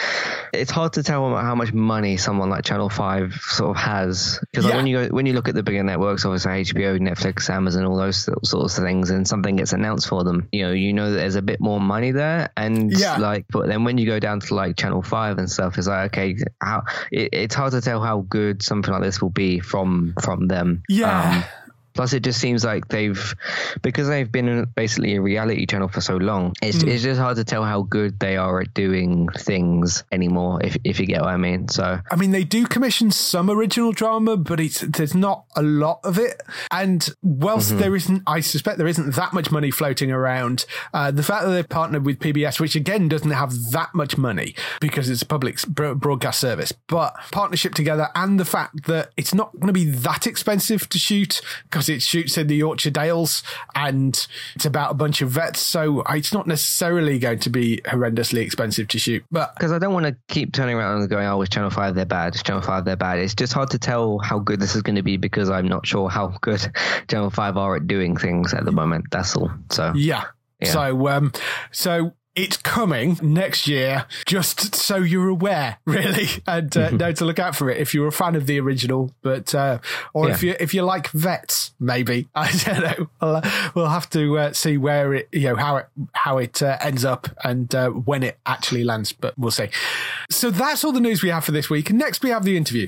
it's hard to tell how much money someone like Channel 5 sort of has. Because when you look at the bigger networks, obviously HBO, Netflix, Amazon, all those sorts of things, and something gets announced for them, you know that there's a bit more money there. And but then when you go down to Channel 5 and stuff, it's okay, it's hard to tell how good something like this will be from them. Plus, it just seems like because they've been basically a reality channel for so long, it's just hard to tell how good they are at doing things anymore, if you get what I mean. So, I mean, they do commission some original drama, but there's not a lot of it. And whilst I suspect there isn't that much money floating around, the fact that they've partnered with PBS, which again doesn't have that much money because it's a public broadcast service, but partnership together, and the fact that it's not going to be that expensive to shoot because it shoots in the Yorkshire Dales and it's about a bunch of vets, so it's not necessarily going to be horrendously expensive to shoot. But because I don't want to keep turning around and going, oh, it's Channel 5, they're bad, it's Channel 5, they're bad. It's just hard to tell how good this is going to be because I'm not sure how good Channel 5 are at doing things at the moment. That's all. So yeah. So it's coming next year, just so you're aware, really, and know to look out for it if you're a fan of the original. But if you like vets, maybe, I don't know. We'll have to see where it, how it ends up and when it actually lands. But we'll see. So that's all the news we have for this week. Next, we have the interview.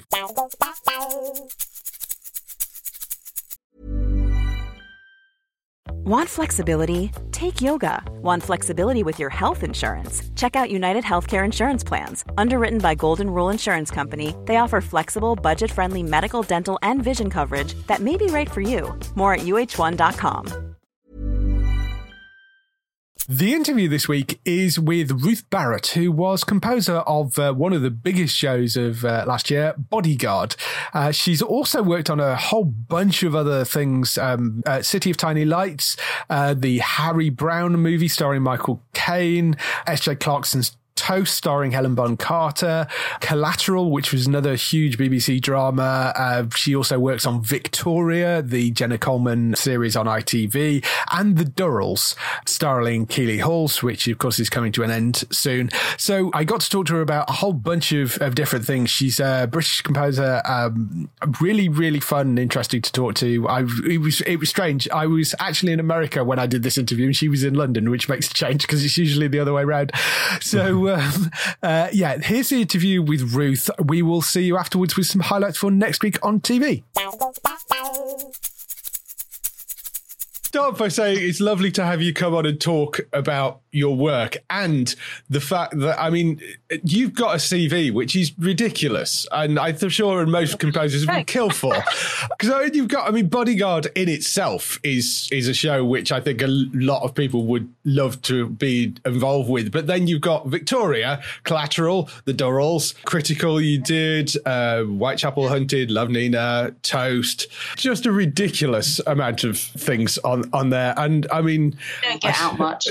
Want flexibility? Take yoga. Want flexibility with your health insurance? Check out United Healthcare Insurance Plans. Underwritten by Golden Rule Insurance Company, they offer flexible, budget-friendly medical, dental, and vision coverage that may be right for you. More at uh1.com. The interview this week is with Ruth Barrett, who was composer of one of the biggest shows of last year, Bodyguard. She's also worked on a whole bunch of other things, City of Tiny Lights, the Harry Brown movie starring Michael Caine, S.J. Clarkson's Toast starring Helen Bonham Carter, Collateral, which was another huge BBC drama. She also works on Victoria, the Jenna Coleman series on ITV, and The Durrells, starring Keeley Hawes, which of course is coming to an end soon. So I got to talk to her about a whole bunch of different things. She's a British composer, really, really fun and interesting to talk to. It was strange. I was actually in America when I did this interview, and she was in London, which makes a change because it's usually the other way around. So here's the interview with Ruth. We will see you afterwards with some highlights for next week on TV. Start by saying it's lovely to have you come on and talk about your work and the fact that, I mean, you've got a CV which is ridiculous, and I'm sure most composers would kill for. Because you've got, Bodyguard in itself is a show which I think a lot of people would love to be involved with. But then you've got Victoria, Collateral, The Durrells, Critical you did, Whitechapel Hunted, Love Nina, Toast. Just a ridiculous amount of things on there. And I mean, don't get out much.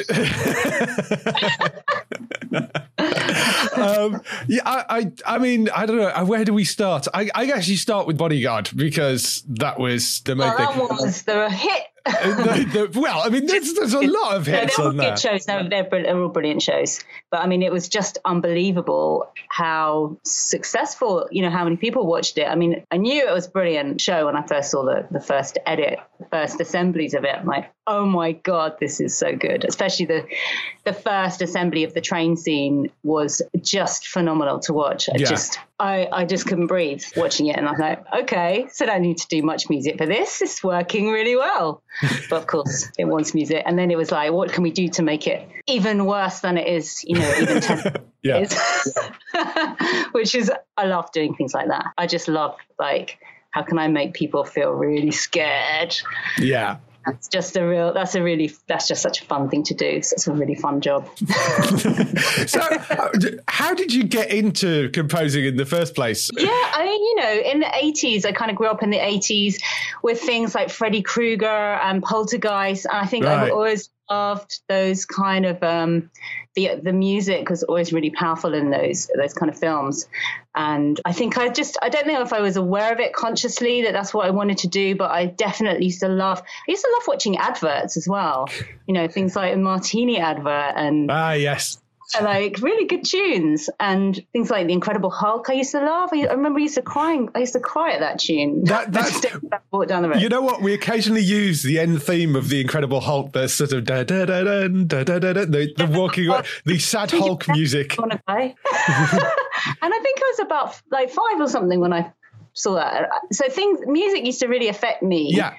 I mean, I don't know. Where do we start? I guess you start with Bodyguard because that was the main thing. That was the hit. Well, I mean, there's a lot of hits on that. Good shows. No, they're all brilliant shows. But I mean, it was just unbelievable how successful, how many people watched it. I mean, I knew it was a brilliant show when I first saw the first edit, the first assemblies of it. I'm like, oh my God, this is so good. Especially the first assembly of the train scene was just phenomenal to watch. I just couldn't breathe watching it. And I was like, okay, so I don't need to do much music for this. It's working really well. But of course, it wants music. And then it was like, what can we do to make it even worse than it is, even 10 years? Which is, I love doing things like that. I just love, how can I make people feel really scared? Yeah. That's just such a fun thing to do. So it's a really fun job. So how did you get into composing in the first place? Yeah, I mean, in the 80s, I kind of grew up in the 80s with things like Freddy Krueger and Poltergeist. And I think I've always loved those kind of the music was always really powerful in those kind of films. And I think I don't know if I was aware of it consciously that that's what I wanted to do, but I definitely used to love watching adverts as well. Things like a Martini advert and yes. Like really good tunes and things like The Incredible Hulk. I used to love. I remember I used to cry at that tune. That's walk down the road. You know what? We occasionally use the end theme of The Incredible Hulk. The sort of da da da da da da da. The walking, the sad Hulk music. And I think I was about 5 or something when I saw that. So music used to really affect me. Yeah.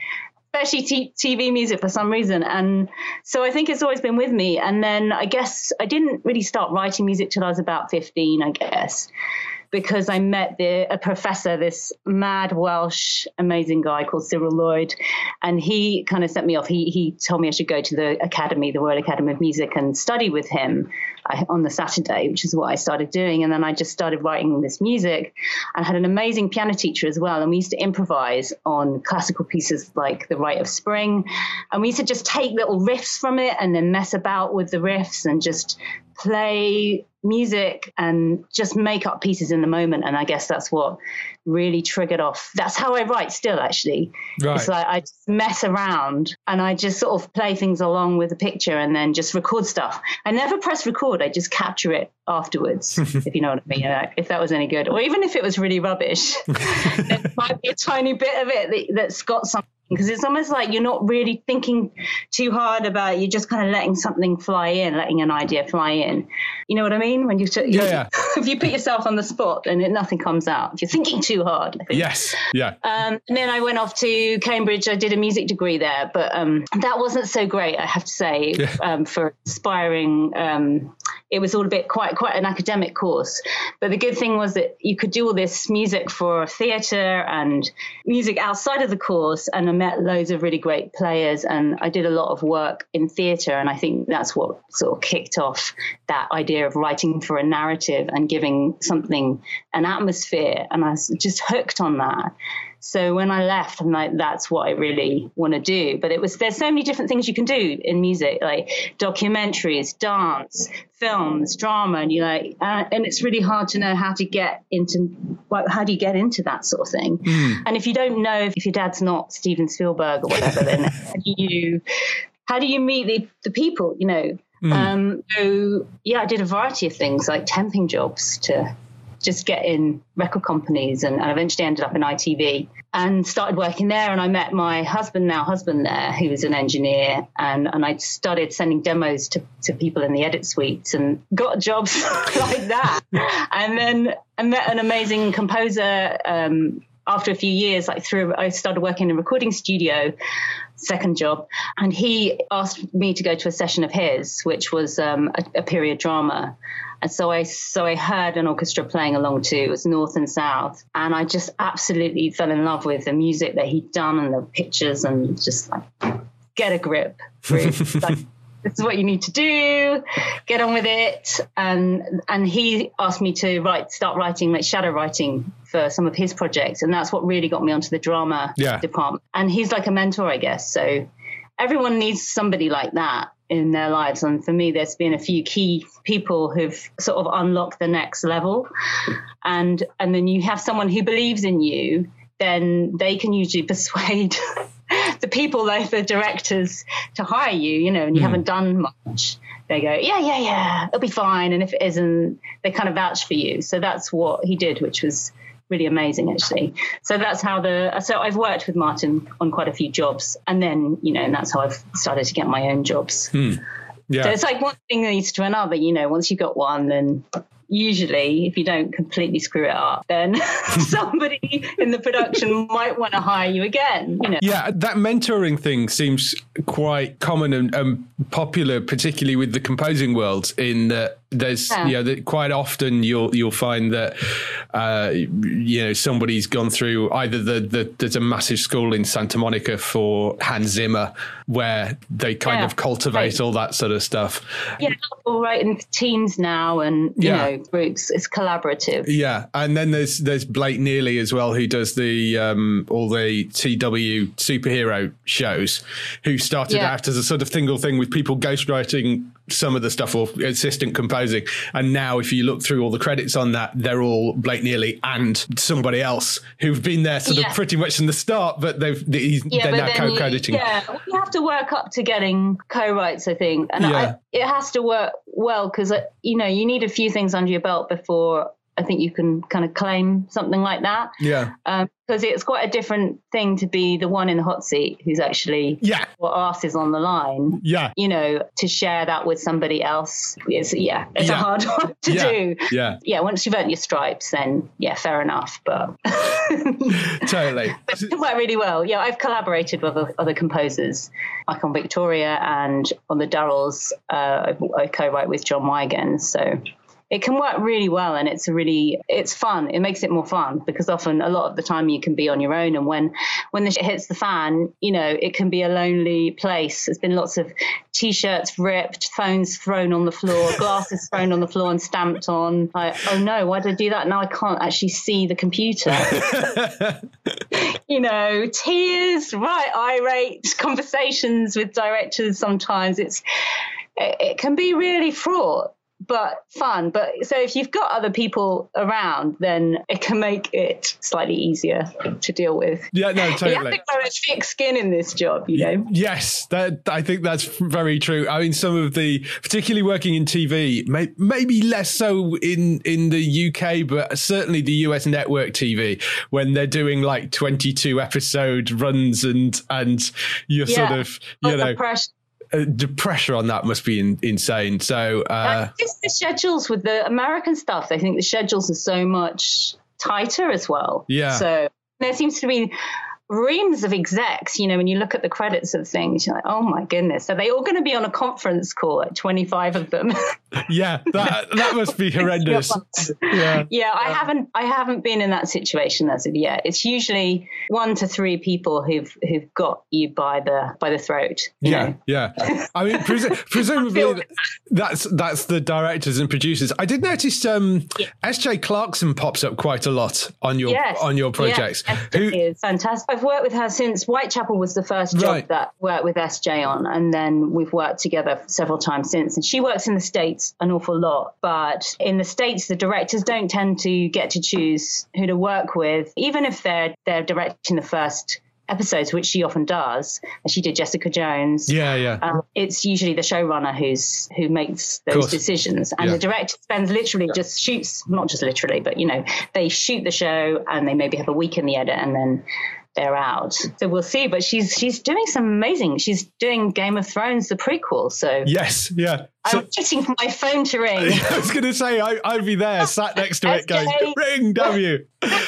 especially TV music for some reason. And so I think it's always been with me. And then I guess I didn't really start writing music till I was about 15, I guess, because I met a professor, this mad Welsh amazing guy called Cyril Lloyd, and he kind of sent me off. He told me I should go to the Academy, the Royal Academy of Music, and study with him on the Saturday, which is what I started doing. And then I just started writing this music and had an amazing piano teacher as well. And we used to improvise on classical pieces like The Rite of Spring. And we used to just take little riffs from it and then mess about with the riffs and just play music and just make up pieces in the moment. And I guess that's what really triggered off. That's how I write still, actually. Right. It's like I just mess around and I just sort of play things along with the picture and then just record stuff. I never press record. I just capture it afterwards, if you know what I mean. If that was any good. Or even if it was really rubbish, there might be a tiny bit of it that's got something. Because it's almost like you're not really thinking too hard about it. You're just kind of letting something fly in, letting an idea fly in. You know what I mean? When if you put yourself on the spot and nothing comes out, if you're thinking too hard. I think. Yes, yeah. And then I went off to Cambridge. I did a music degree there, but that wasn't so great, I have to say, for aspiring. It was all a bit quite an academic course. But the good thing was that you could do all this music for theatre and music outside of the course, and I met loads of really great players, and I did a lot of work in theatre, and I think that's what sort of kicked off that idea of writing for a narrative and giving something an atmosphere, and I was just hooked on that. So when I left, I'm like, that's what I really want to do. But there's so many different things you can do in music, like documentaries, dance, films, drama, and and it's really hard to know how to get into, how do you get into that sort of thing? And if you don't know, if your dad's not Steven Spielberg or whatever, then how do you meet the people, So yeah, I did a variety of things like temping jobs to just get in record companies, and I eventually ended up in ITV and started working there. And I met my husband there, who was an engineer, and I started sending demos to people in the edit suites and got jobs like that. And then I met an amazing composer after a few years, I started working in a recording studio, second job, and he asked me to go to a session of his, which was a period drama. And so I heard an orchestra playing along too. It was North and South. And I just absolutely fell in love with the music that he'd done and the pictures, and just get a grip. This is what you need to do. Get on with it. And he asked me to start writing, shadow writing for some of his projects. And that's what really got me onto the drama department. And he's like a mentor, I guess. So everyone needs somebody like that in their lives. And for me, there's been a few key people who've sort of unlocked the next level. And then you have someone who believes in you, then they can usually persuade the people, like the directors, to hire you, and you haven't done much. They go, yeah, it'll be fine. And if it isn't, they kind of vouch for you. So that's what he did, which was really amazing, actually. So that's how so I've worked with Martin on quite a few jobs, and then, and that's how I've started to get my own jobs. Yeah. So it's like one thing leads to another, once you've got one, then usually if you don't completely screw it up, then somebody in the production might want to hire you again. Yeah, that mentoring thing seems quite common and popular, particularly with the composing world, in that there's that quite often you'll find that somebody's gone through either there's a massive school in Santa Monica for Hans Zimmer where they kind of cultivate all that sort of stuff. Yeah, all right, in teams now, and groups, it's collaborative. Yeah, and then there's Blake Neely as well, who does the all the CW superhero shows, who started out as a sort of single thing with people ghostwriting some of the stuff or assistant composing, and now if you look through all the credits on that, they're all Blake Neely and somebody else who've been there sort of pretty much from the start, but they're now co-crediting. You have to work up to getting co-writes, I think, and it has to work well, because you need a few things under your belt before I think you can kind of claim something like that. Yeah. Because it's quite a different thing to be the one in the hot seat who's actually what arse is on the line. Yeah. You know, to share that with somebody else. It's a hard one to do. Yeah. Yeah. Once you've earned your stripes, then fair enough. But totally. It worked really well. Yeah. I've collaborated with other composers, like on Victoria and on the Durrells. I co-write with John Wigand. So it can work really well, and it's fun. It makes it more fun because often a lot of the time you can be on your own, and when the shit hits the fan, you know, it can be a lonely place. There's been lots of T-shirts ripped, phones thrown on the floor, glasses thrown on the floor and stamped on. Like, oh no, why did I do that? Now I can't actually see the computer. You know, tears, irate conversations with directors. Sometimes it can be really fraught, but fun. But so if you've got other people around, then it can make it slightly easier to deal with. Yeah, no, totally. You have to grow a thick skin in this job, you know? Yes, I think that's very true. I mean, some of the, particularly working in TV, maybe less so in the UK, but certainly the US network TV, when they're doing like 22 episode runs and you're sort of, you know, the pressure on that must be insane. So just the schedules with the American stuff. I think the schedules are so much tighter as well. Yeah. So there seems to be reams of execs, you know, when you look at the credits of things, you're like, oh my goodness, are they all going to be on a conference call, like 25 of them? Yeah, that must be horrendous. Yeah, I haven't been in that situation as of yet. It's usually 1 to 3 people who've got you by the throat. You know? Yeah. I mean, presumably that's the directors and producers. I did notice S.J. Clarkson pops up quite a lot on your projects. Yes, who is fantastic. I've worked with her since Whitechapel was the first job that I worked with SJ on, and then we've worked together several times since. And she works in the States an awful lot, but in the States, the directors don't tend to get to choose who to work with, even if they're directing the first episodes, which she often does. She did Jessica Jones. It's usually the showrunner who makes those decisions, and the director spends just shoots, not just literally, but you know, they shoot the show and they maybe have a week in the edit and then they're out. So we'll see. But she's doing some amazing. She's doing Game of Thrones, the prequel. So yes, yeah. I'm waiting for my phone to ring. I was going to say I'd be there, sat next to it, going ring, damn you.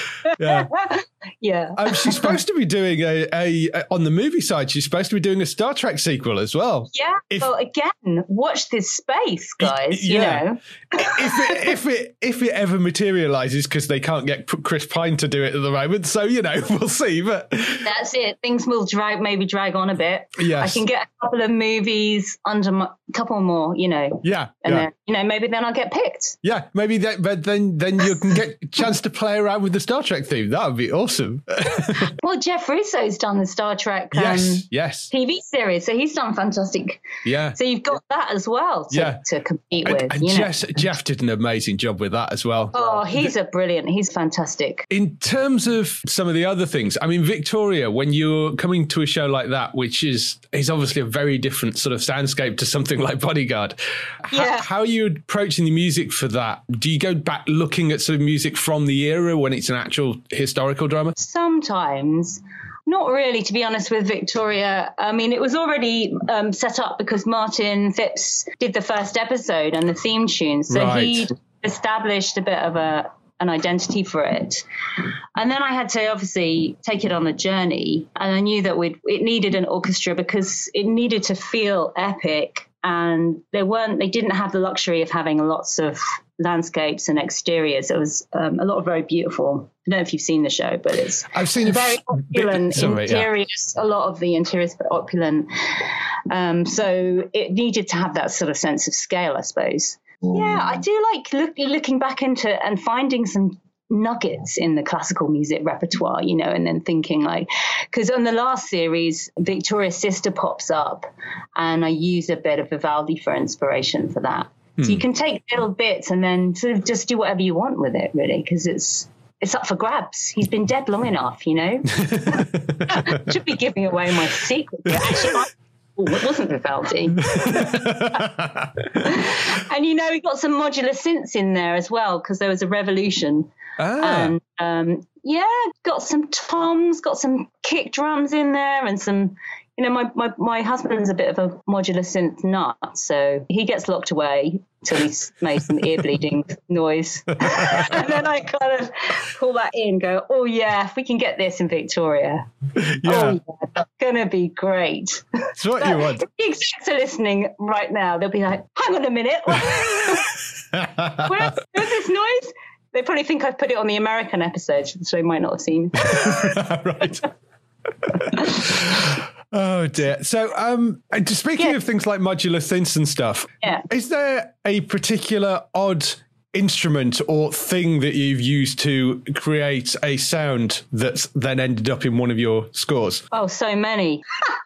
Yeah. She's supposed to be doing a on the movie side. She's supposed to be doing a Star Trek sequel as well. Yeah. Well, again, watch this space, guys. You know, if it ever materializes, because they can't get Chris Pine to do it at the moment. So you know, we'll see. But that's it. Things will drag on a bit. Yes. I can get a couple of movies under a couple more. You know. Yeah. And then, you know, maybe then I'll get picked. Yeah, maybe that. But then you can get a chance to play around with the Star Trek theme. That would be awesome. Well, Jeff Russo's done the Star Trek TV series, so he's done fantastic. Yeah. So you've got that as well to compete with. And Jeff did an amazing job with that as well. Oh, he's fantastic. In terms of some of the other things, I mean, Victoria, when you're coming to a show like that, which is obviously a very different sort of soundscape to something like Bodyguard. How are you approaching the music for that? Do you go back looking at sort of music from the era when it's an actual historical drama? Sometimes. Not really, to be honest, with Victoria. I mean, it was already set up because Martin Phipps did the first episode and the theme tune. So he established a bit of an identity for it. And then I had to obviously take it on a journey. And I knew that it needed an orchestra because it needed to feel epic. And they didn't have the luxury of having lots of landscapes and exteriors. It was a lot of very beautiful. I don't know if you've seen the show, but I've seen very opulent interiors. A lot of the interiors were opulent. So it needed to have that sort of sense of scale, I suppose. Yeah, I do like looking back into and finding some nuggets in the classical music repertoire, you know, and then thinking because on the last series, Victoria's Sister pops up and I use a bit of Vivaldi for inspiration for that. So you can take little bits and then sort of just do whatever you want with it, really, because it's up for grabs. He's been dead long enough, you know. Should be giving away my secret. Actually, it wasn't Vivaldi. And he got some modular synths in there as well, because there was a revolution. And got some toms, got some kick drums in there, and some, my husband's a bit of a modular synth nut, so he gets locked away till he's made some ear bleeding noise. And then I kind of pull that in, go, oh yeah, if we can get this in Victoria, that's gonna be great. It's what you want. If the execs are listening right now, they'll be like, hang on a minute, where's this noise? They probably think I've put it on the American episode, so they might not have seen. Right. Oh dear. So, speaking of things like modular synths and stuff, is there a particular odd instrument or thing that you've used to create a sound that's then ended up in one of your scores? Oh, so many.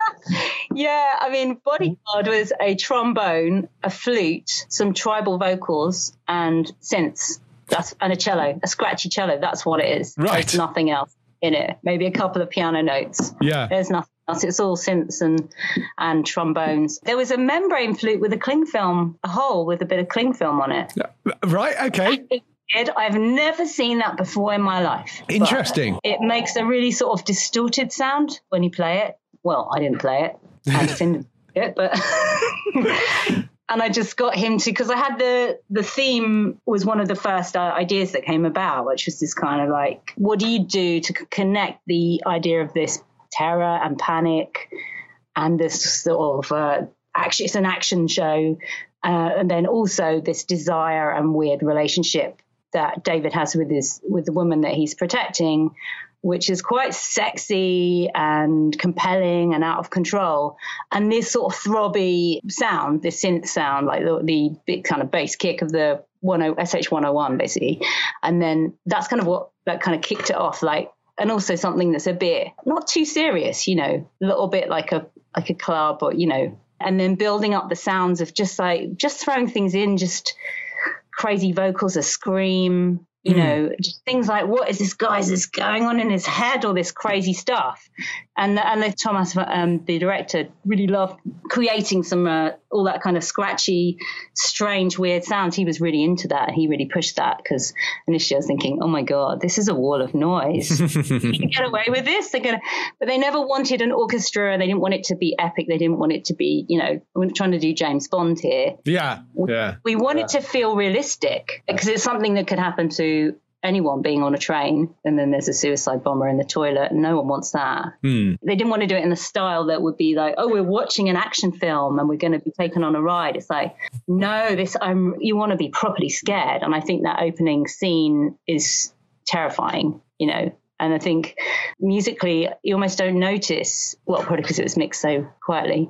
Bodyguard was a trombone, a flute, some tribal vocals, and synths. And a cello, a scratchy cello. That's what it is. Right. There's nothing else in it. Maybe a couple of piano notes. Yeah. There's nothing else. It's all synths and trombones. There was a membrane flute with a cling film, a hole with a bit of cling film on it. Right. Okay. I've never seen that before in my life. Interesting. It makes a really sort of distorted sound when you play it. Well, I didn't play it. I didn't it, but... And I just got him to, because I had the theme was one of the first ideas that came about, which was this kind of like, what do you do to connect the idea of this terror and panic and this sort of it's an action show, and then also this desire and weird relationship that David has with the woman that he's protecting, which is quite sexy and compelling and out of control. And this sort of throbby sound, this synth sound, like the big kind of bass kick of the SH-101, basically. And then that's kind of what that kind of kicked it off, like, and also something that's a bit not too serious, a little bit like a club, or, and then building up the sounds of just throwing things in, just crazy vocals, a scream, just things like, what is this going on in his head, all this crazy stuff. And Thomas, the director, really loved creating some all that kind of scratchy, strange, weird sounds. He was really into that. He really pushed that, because initially I was thinking, oh my God, this is a wall of noise. You can get away with this. But they never wanted an orchestra. They didn't want it to be epic. They didn't want it to be, we're trying to do James Bond here. Yeah. We want it to feel realistic, because it's something that could happen to anyone being on a train, and then there's a suicide bomber in the toilet, and no one wants that. They didn't want to do it in a style that would be like, oh, we're watching an action film and we're going to be taken on a ride. It's like, no, you want to be properly scared. And I think that opening scene is terrifying, And I think musically, you almost don't notice, well, probably because it was mixed so quietly.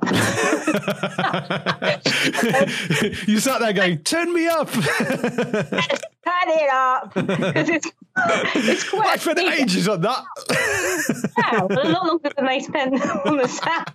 You sat there going, turn me up. Turn it up. Because it's quite... I spent ages on that. Yeah, well, a lot longer than they spent on the sound.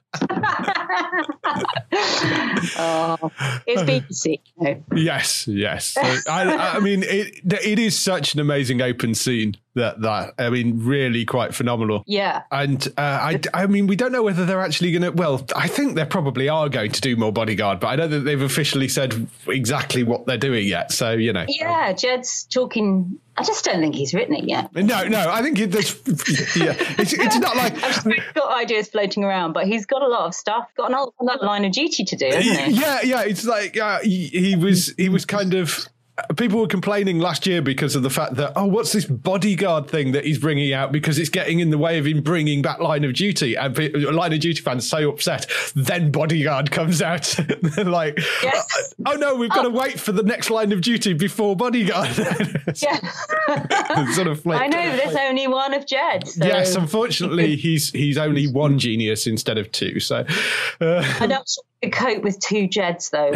It's BBC. Yes. I mean, it is such an amazing open scene. That I mean, really quite phenomenal. Yeah. And I mean, we don't know whether they're actually going to. Well, I think they probably are going to do more Bodyguard, but I don't think they've officially said exactly what they're doing yet. So Yeah, Jed's talking. I just don't think he's written it yet. No, I think it's not like I'm sure he's got ideas floating around, but he's got a lot of stuff. Got another line of duty to do, hasn't he? Yeah. It's like he was kind of. People were complaining last year because of the fact that, what's this Bodyguard thing that he's bringing out, because it's getting in the way of him bringing back Line of Duty, and Line of Duty fans so upset. Then Bodyguard comes out. They're like, yes. Oh no, we've got to wait for the next Line of Duty before Bodyguard. Yeah. Sort of I know, there's only one of Jed. So. Yes, unfortunately, he's only one genius instead of two. So I'm not sure we could cope with two Jeds, though.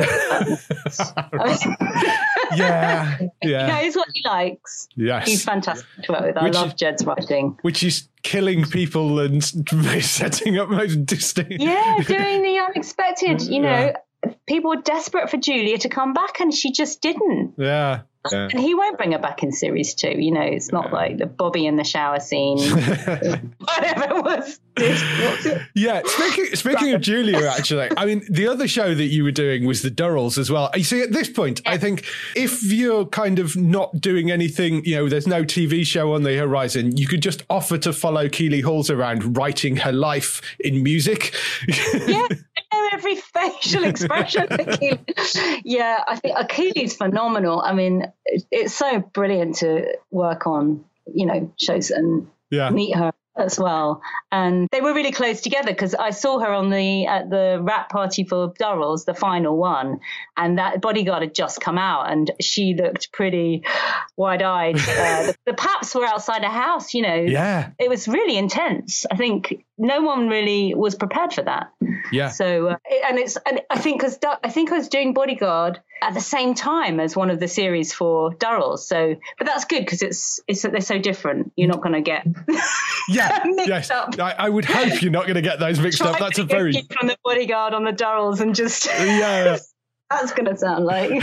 Yeah. He knows what he likes. Yes. He's fantastic to work with. I love Jed's writing. Which is killing people and setting up most distinct. Yeah, doing the unexpected. People were desperate for Julia to come back, and she just didn't. Yeah. And he won't bring her back in series 2. You know, it's not like the Bobby in the shower scene, whatever it was. Yeah, speaking of Julia, actually, I mean, the other show that you were doing was the Durrells as well. You see, at this point, I think if you're kind of not doing anything, you know, there's no TV show on the horizon, you could just offer to follow Keeley Hawes around writing her life in music. Yeah, I know every facial expression. Yeah, I think Keeley's phenomenal. I mean, it's so brilliant to work on, you know, shows and meet her as well. And they were really close together because I saw her at the wrap party for Durrells, the final one, and that Bodyguard had just come out and she looked pretty wide-eyed. The Paps were outside her house, you know. Yeah. It was really intense. I think no one really was prepared for that. Yeah. So, and I think I was doing Bodyguard at the same time as one of the series for Durrells. So, but that's good because they're so different. You're not going to get mixed up. I would hope you're not going to get those mixed up. That's a very from the Bodyguard on the Durrells and just that's going to sound like.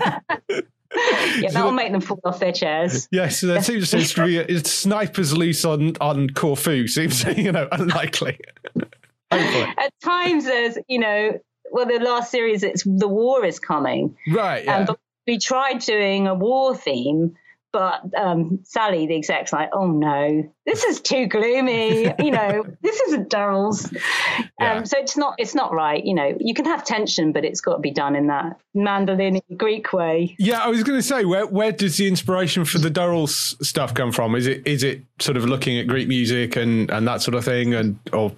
Yeah, that'll make them fall off their chairs. Yes, there seems to be snipers loose on Corfu. Seems unlikely. At times, there's the last series, it's the war is coming, right? Yeah. But we tried doing a war theme, but Sally, the exec's like, oh no, this is too gloomy. This isn't Durrells. So it's not right. You can have tension, but it's got to be done in that mandolin Greek way. Yeah, I was going to say, where does the inspiration for the Durrells stuff come from? Is it sort of looking at Greek music and that sort of thing, a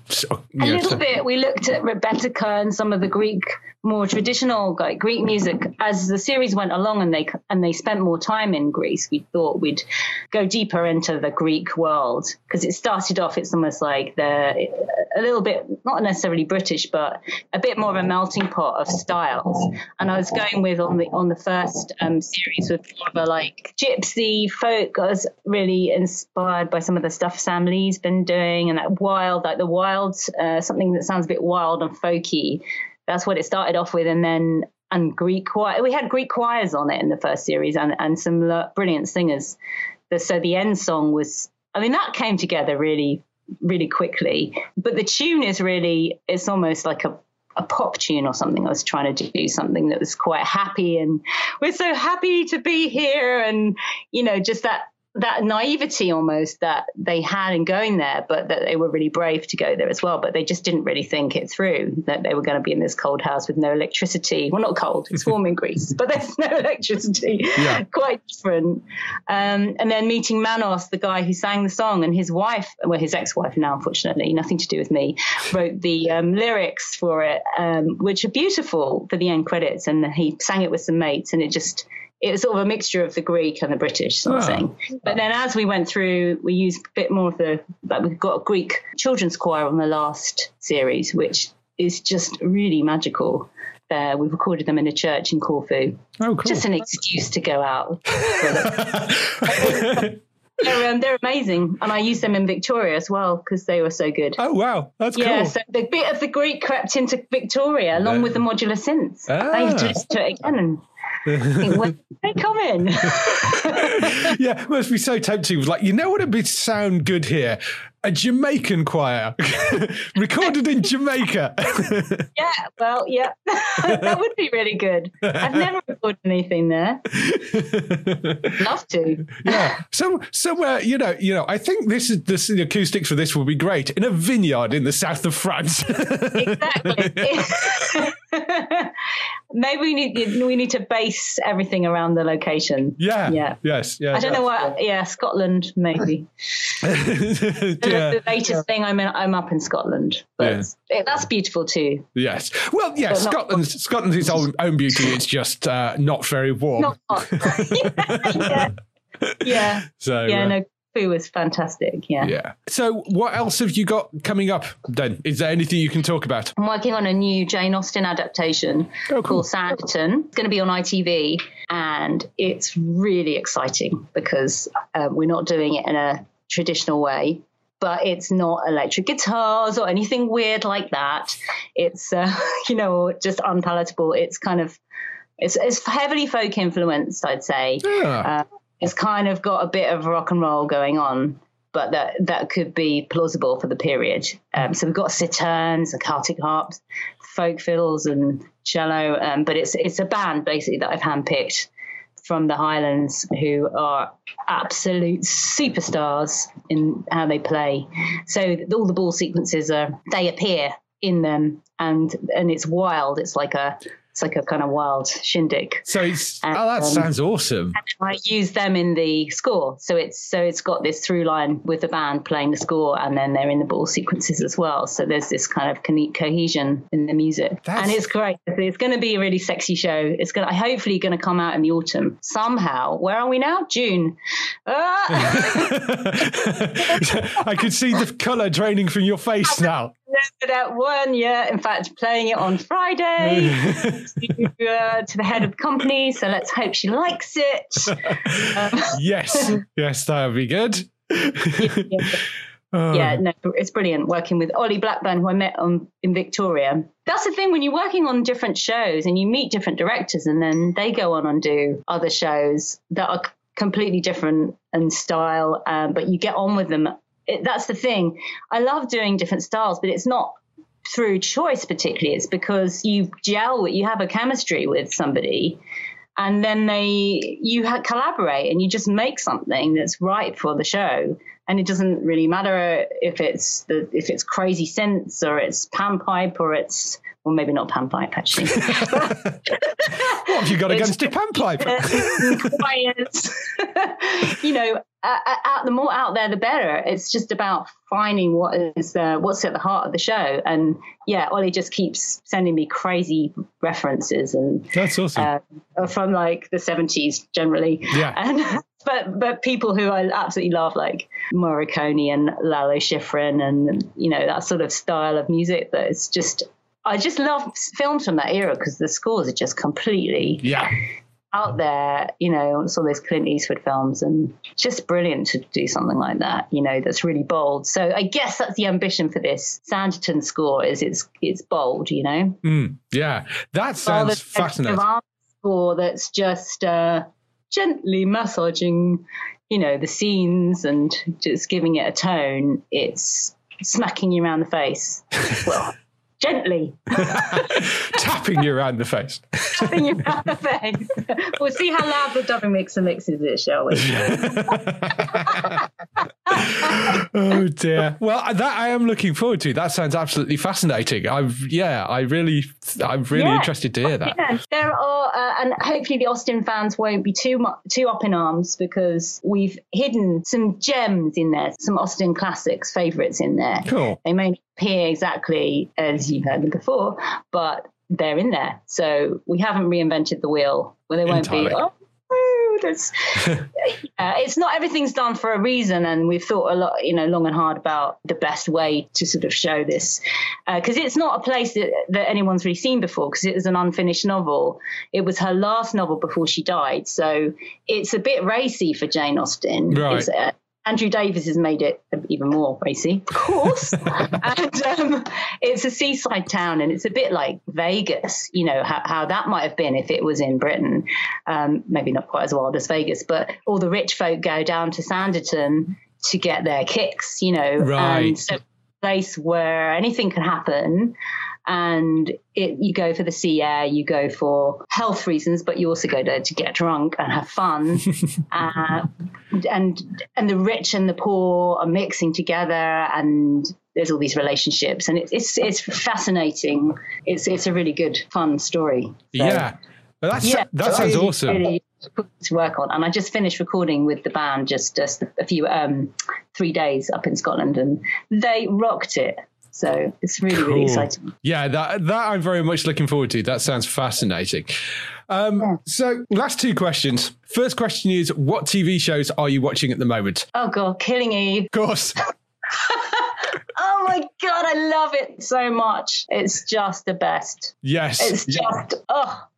little bit? We looked at Rebettica and some of the Greek, more traditional Greek music as the series went along, and they spent more time in Greece. We thought we'd go deeper into the Greek world because it started off. It's almost like they're a little bit not necessarily British, but a bit more of a melting pot of styles. And I was going with on the first series with more of a gypsy folk. I was really inspired by some of the stuff Sam Lee's been doing, and that wild, the wilds, something that sounds a bit wild and folky. That's what it started off with, and Greek choir. We had Greek choirs on it in the first series, and some brilliant singers. So the end song was, that came together really, really quickly. But the tune is it's almost like a pop tune or something. I was trying to do something that was quite happy, and we're so happy to be here, and just that naivety almost that they had in going there, but that they were really brave to go there as well. But they just didn't really think it through, that they were going to be in this cold house with no electricity. Well, not cold, it's warm in Greece, but there's no electricity. Yeah. Quite different. And then meeting Manos, the guy who sang the song, and his wife, his ex-wife now, unfortunately, nothing to do with me, wrote the lyrics for it, which are beautiful for the end credits. And he sang it with some mates, and it was sort of a mixture of the Greek and the British sort of thing. But then as we went through, we used a bit more of we've got a Greek children's choir on the last series, which is just really magical. We recorded them in a church in Corfu. Oh, cool. Just an excuse to go out. They're amazing. And I used them in Victoria as well because they were so good. Oh, wow. That's cool. Yeah, so the bit of the Greek crept into Victoria along with the modular synths. I used to listen to it again and think, when they come in? Yeah, it must be so tempting. What would sound good here? A Jamaican choir recorded in Jamaica. Yeah, that would be really good. I've never recorded anything there. Love to. Yeah, somewhere, I think the acoustics for this will be great in a vineyard in the south of France. Exactly. Maybe we need to base everything around the location. Yeah. Yes. Yeah. I don't know what. Yeah, Scotland maybe. The latest thing I'm up in Scotland, but that's beautiful too. Yes. Well, yeah. Scotland's its own beauty. It's just not very warm. Not hot. Yeah. So Corfu was fantastic. Yeah. So what else have you got coming up then? Is there anything you can talk about? I'm working on a new Jane Austen adaptation called Sanditon. It's going to be on ITV, and it's really exciting because we're not doing it in a traditional way. But it's not electric guitars or anything weird like that. It's, just unpalatable. It's kind of It's heavily folk influenced, I'd say. Yeah. It's kind of got a bit of rock and roll going on, but that could be plausible for the period. So we've got citerns and Celtic harps, folk fiddles and cello, but it's a band basically that I've handpicked from the Highlands who are absolute superstars in how they play. So all the ball sequences they appear in them, and it's wild. It's like a kind of wild shindig. So that sounds awesome. I use them in the score. So it's got this through line with the band playing the score, and then they're in the ball sequences as well. So there's this kind of cohesion in the music. And it's great. It's going to be a really sexy show. It's hopefully going to come out in the autumn somehow. Where are we now? June. I could see the colour draining from your face now. That one, yeah. In fact, playing it on Friday to the head of the company. So let's hope she likes it. Yes, that would be good. Yeah, no, it's brilliant working with Ollie Blackburn, who I met in Victoria. That's the thing when you're working on different shows and you meet different directors, and then they go on and do other shows that are completely different in style, but you get on with them. That's the thing. I love doing different styles, but it's not through choice particularly. It's because you have a chemistry with somebody, and then you collaborate and you just make something that's right for the show. And it doesn't really matter if it's crazy synths or it's panpipe or it's, well, maybe not panpipe actually. What have you got against a panpipe? The more out there, the better. It's just about finding what's at the heart of the show. And yeah, Ollie just keeps sending me crazy references, and that's awesome. From like the 70s generally. Yeah. And but people who I absolutely love, like Morricone and Lalo Schifrin, and that sort of style of music. That it's just, I just love films from that era because the scores are just completely out there. It's all those Clint Eastwood films, and just brilliant to do something like that. That's really bold. So I guess that's the ambition for this Sanditon score. Is it's bold. Yeah, that sounds fascinating. Score that's just gently massaging, the scenes and just giving it a tone. It's smacking you around the face. Well, gently. Tapping you around the face. Tapping you around the face. We'll see how loud the dubbing mixer mixes it, shall we? Oh dear. Well, that I am looking forward to. That sounds absolutely fascinating. I'm really interested to hear that. Yeah, there are, and hopefully the Austin fans won't be too up in arms, because we've hidden some gems in there, some Austin classics, favourites in there. Cool. They may not appear exactly as you've heard them before, but they're in there. So we haven't reinvented the wheel. Well, they won't be. It's not, everything's done for a reason, and we've thought a lot, long and hard about the best way to sort of show this, because it's not a place that anyone's really seen before, because it was an unfinished novel. It was her last novel before she died, so it's a bit racy for Jane Austen. Right. Andrew Davies has made it even more racy, of course. And it's a seaside town, and it's a bit like Vegas, how that might have been if it was in Britain. Maybe not quite as wild as Vegas, but all the rich folk go down to Sanditon to get their kicks, Right. And so it's a place where anything can happen. And you go for the sea air, you go for health reasons, but you also go there to get drunk and have fun. And the rich and the poor are mixing together, and there's all these relationships, and it's fascinating. It's a really good, fun story. So, yeah, that sounds awesome. Really to work on, and I just finished recording with the band just a few 3 days up in Scotland, and they rocked it. So it's really, cool. Really exciting. Yeah, that I'm very much looking forward to. That sounds fascinating. So last two questions. First question is, what TV shows are you watching at the moment? Oh, God, Killing Eve. Of course. Oh, my God, I love it so much. It's just the best. Yes. It's just,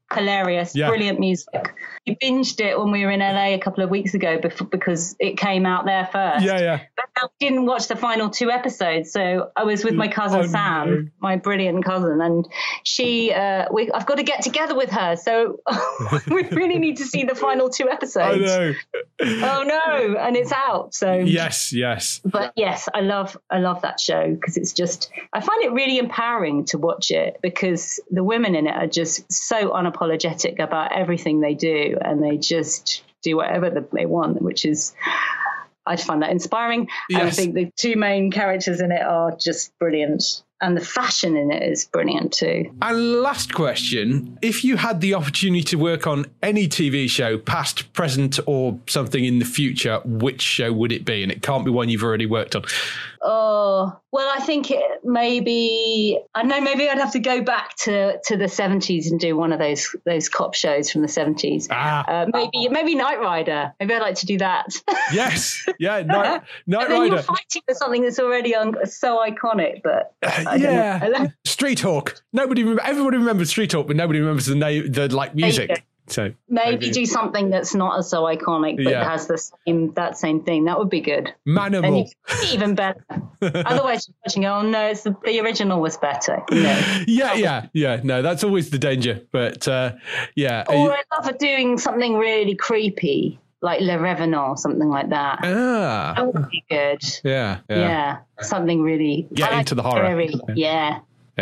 hilarious, brilliant music. We binged it when we were in LA a couple of weeks ago because it came out there first. But I didn't watch the final 2 episodes, so I was with my cousin Sam, my brilliant cousin, and she I've got to get together with her, so we really need to see the final 2 episodes. Oh no, and it's out. So yes. But yes, I love that show because it's just, I find it really empowering to watch it because the women in it are just so unapologetic about everything they do, and they just do whatever they want, which is, I find that inspiring. Yes. And I think the 2 main characters in it are just brilliant. And the fashion in it is brilliant too. And last question, if you had the opportunity to work on any TV show, past, present, or something in the future, which show would it be? And it can't be one you've already worked on. Oh, well, I think maybe I'd have to go back to the 70s and do one of those cop shows from the 70s. Maybe Knight Rider. Maybe I'd like to do that. Yes. Yeah, Knight Rider. You're fighting for something that's already so iconic, but I don't know. Street Hawk. Everybody remembers Street Hawk, but nobody remembers the name, music. So maybe do something that's not as so iconic, but has that same thing. That would be good. Manimal. Even better. Otherwise, you're watching. Oh no, the original was better. Yeah. No, that's always the danger. But Or I love doing something really creepy, like Le Revenant or something like that. That would be good. Yeah. Something really into the horror. Scary. Yeah.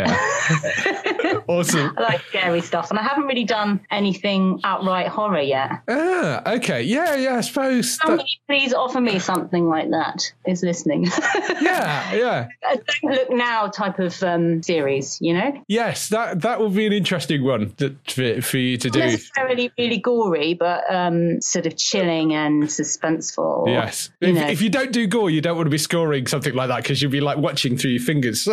Awesome. I like scary stuff, and I haven't really done anything outright horror yet. Okay. Yeah, I suppose. Somebody please offer me something like that is listening. Yeah. A Don't Look Now type of series, you know? Yes, that would be an interesting one for you to do. Not necessarily really gory, but sort of chilling and suspenseful. Yes. If you don't do gore, you don't want to be scoring something like that because you'll be like watching through your fingers.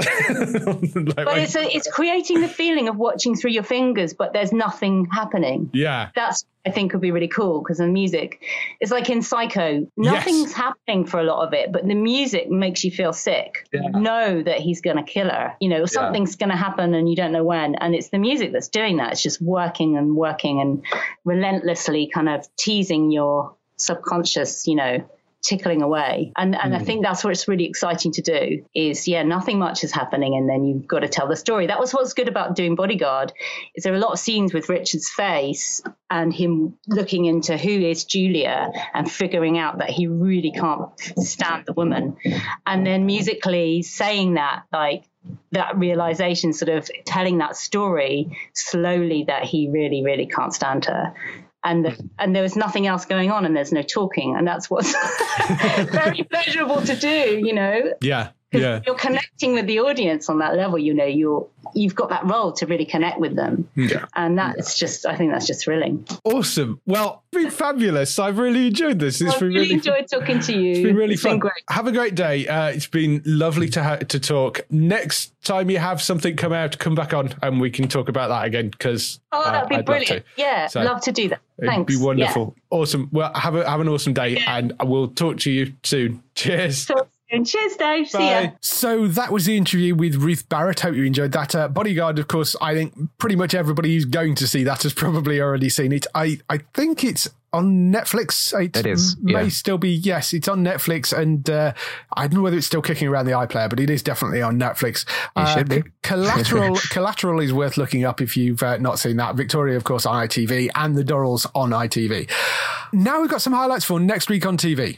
But it's creating the feeling of watching through your fingers, but there's nothing happening. Yeah. That's, I think, would be really cool because the music, it's like in Psycho, nothing's happening for a lot of it, but the music makes you feel sick. You know that he's going to kill her. You know, something's going to happen and you don't know when. And it's the music that's doing that. It's just working and relentlessly kind of teasing your subconscious, you know, tickling away. And I think that's what's really exciting to do is, nothing much is happening and then you've got to tell the story. That was what's good about doing Bodyguard, is there are a lot of scenes with Richard's face and him looking into who is Julia and figuring out that he really can't stand the woman. And then musically saying that, like, that realization, sort of telling that story slowly that he really, really can't stand her. And there was nothing else going on and there's no talking. And that's what's very pleasurable to do, you know? Yeah. You're connecting with the audience on that level, you know, you've got that role to really connect with them. Yeah. And that's just, I think that's just thrilling. Awesome. Well, it's been fabulous. I've really enjoyed this. I've really enjoyed talking to you. It's been really fun. Been great. Have a great day. It's been lovely to talk. Next time you have something come out, come back on and we can talk about that again because that'd be brilliant. Yeah, so love to do that. Thanks. It'd be wonderful. Yeah. Awesome. Well, have an awesome day and we'll talk to you soon. Cheers. Cheers, Dave. Bye. See ya. So that was the interview with Ruth Barrett. Hope you enjoyed that. Bodyguard, of course, I think pretty much everybody who's going to see that has probably already seen it. I think it's on Netflix. It is. May still be. Yes, it's on Netflix. And I don't know whether it's still kicking around the iPlayer, but it is definitely on Netflix. It should be. Collateral is worth looking up if you've not seen that. Victoria, of course, on ITV and The Durrells on ITV. Now we've got some highlights for next week on TV.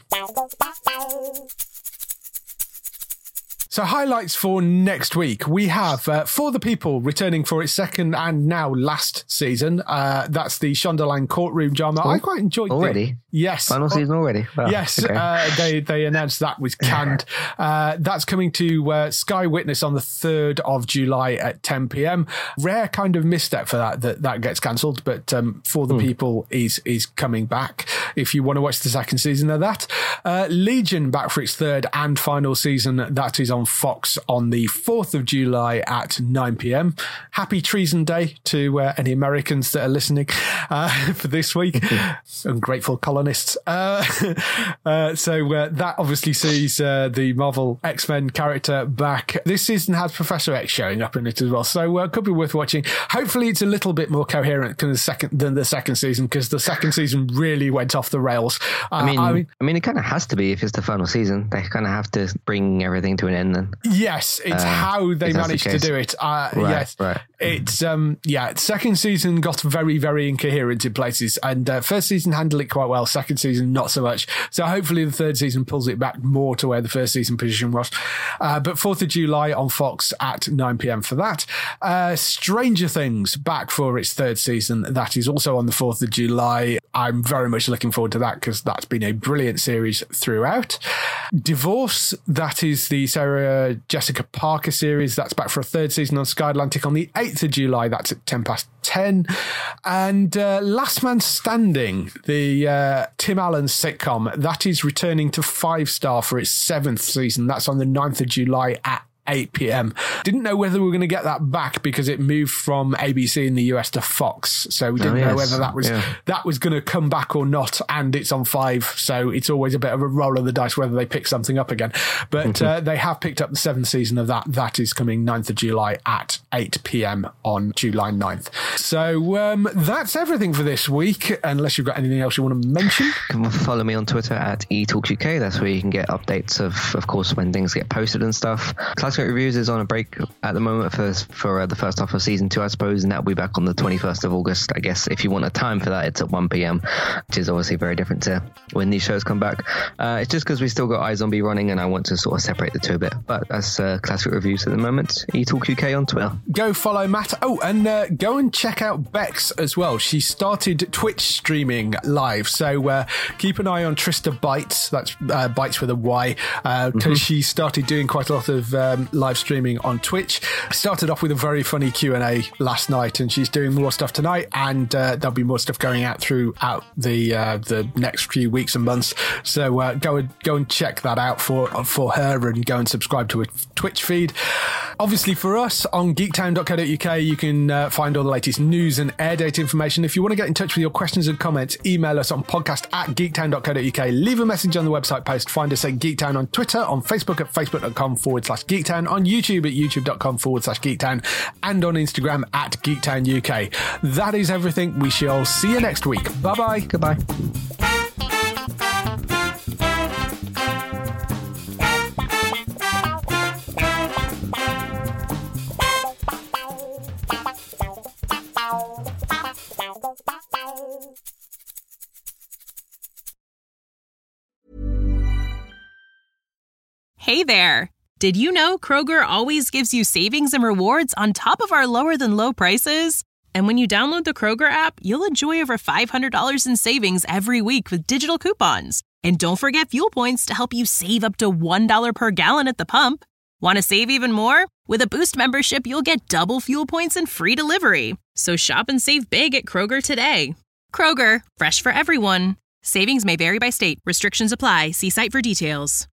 So highlights for next week. We have For the People returning for its second and now last season. That's the Shondaland courtroom drama. I quite enjoyed it. Already? Yes. Final season already? Wow. Yes. Okay. They announced that was canned. That's coming to Sky Witness on the 3rd of July at 10 p.m. Rare kind of misstep for that gets cancelled, but For the People is coming back if you want to watch the second season of that. Legion back for its third and final season. That is on Fox on the 4th of July at 9 p.m. Happy Treason Day to any Americans that are listening for this week. Ungrateful colonists. So that obviously sees the Marvel X-Men character back. This season has Professor X showing up in it as well. So could be worth watching. Hopefully it's a little bit more coherent than the second season, because the second season really went off the rails. I mean, it kind of has to be if it's the final season. They kind of have to bring everything to an end then. Yes, it's how they managed to do it. Yes, right. It's second season got very, very incoherent in places, and first season handled it quite well. Second season, not so much. So hopefully the third season pulls it back more to where the first season position was. But 4th of July on Fox at 9 p.m. for that. Stranger Things back for its third season. That is also on the 4th of July. I'm very much looking forward to that because that's been a brilliant series throughout. Divorce, that is the Sarah Jessica Parker series. That's back for a third season on Sky Atlantic on the 8th of July. That's at 10:10. And Last Man Standing, the Tim Allen sitcom, that is returning to 5-star for its 7th season. That's on the 9th of July at 8 p.m. Didn't know whether we were going to get that back because it moved from ABC in the US to Fox. So we didn't know whether that was going to come back or not. And it's on 5. So it's always a bit of a roll of the dice whether they pick something up again. But they have picked up the 7th season of that. That is coming 9th of July at 8 p.m. on July 9th. So that's everything for this week, unless you've got anything else you want to mention. Come follow me on Twitter at eTalksUK. That's where you can get updates of course, when things get posted and stuff. Classic Reviews is on a break at the moment for the first half of season 2, I suppose, and that'll be back on the 21st of August. I guess if you want a time for that, it's at 1 p.m, which is obviously very different to when these shows come back. It's just because we still got iZombie running and I want to sort of separate the two a bit. But that's Classic Reviews at the moment. eTalkUK on Twitter. Go follow Matt. Oh, and go and check out Bex as well. She started Twitch streaming live, so keep an eye on Trista Bites. That's Bites with a Y, because she started doing quite a lot of live streaming on Twitch. Started off with a very funny Q&A last night, and she's doing more stuff tonight, and there'll be more stuff going out throughout the next few weeks and months. So go and check that out for her, and go and subscribe to a Twitch feed. Obviously for us on geektown.co.uk, you can find all the latest news and air date information. If you want to get in touch with your questions and comments, email us on podcast@geektown.co.uk. Leave a message on the website post. Find us at Geektown on Twitter, on Facebook at facebook.com/Geektown, on YouTube at youtube.com/Geektown, and on Instagram at GeektownUK. That is everything. We shall see you next week. Bye-bye. Goodbye. Hey there. Did you know Kroger always gives you savings and rewards on top of our lower than low prices? And when you download the Kroger app, you'll enjoy over $500 in savings every week with digital coupons. And don't forget fuel points to help you save up to $1 per gallon at the pump. Want to save even more? With a Boost membership, you'll get double fuel points and free delivery. So shop and save big at Kroger today. Kroger, fresh for everyone. Savings may vary by state. Restrictions apply. See site for details.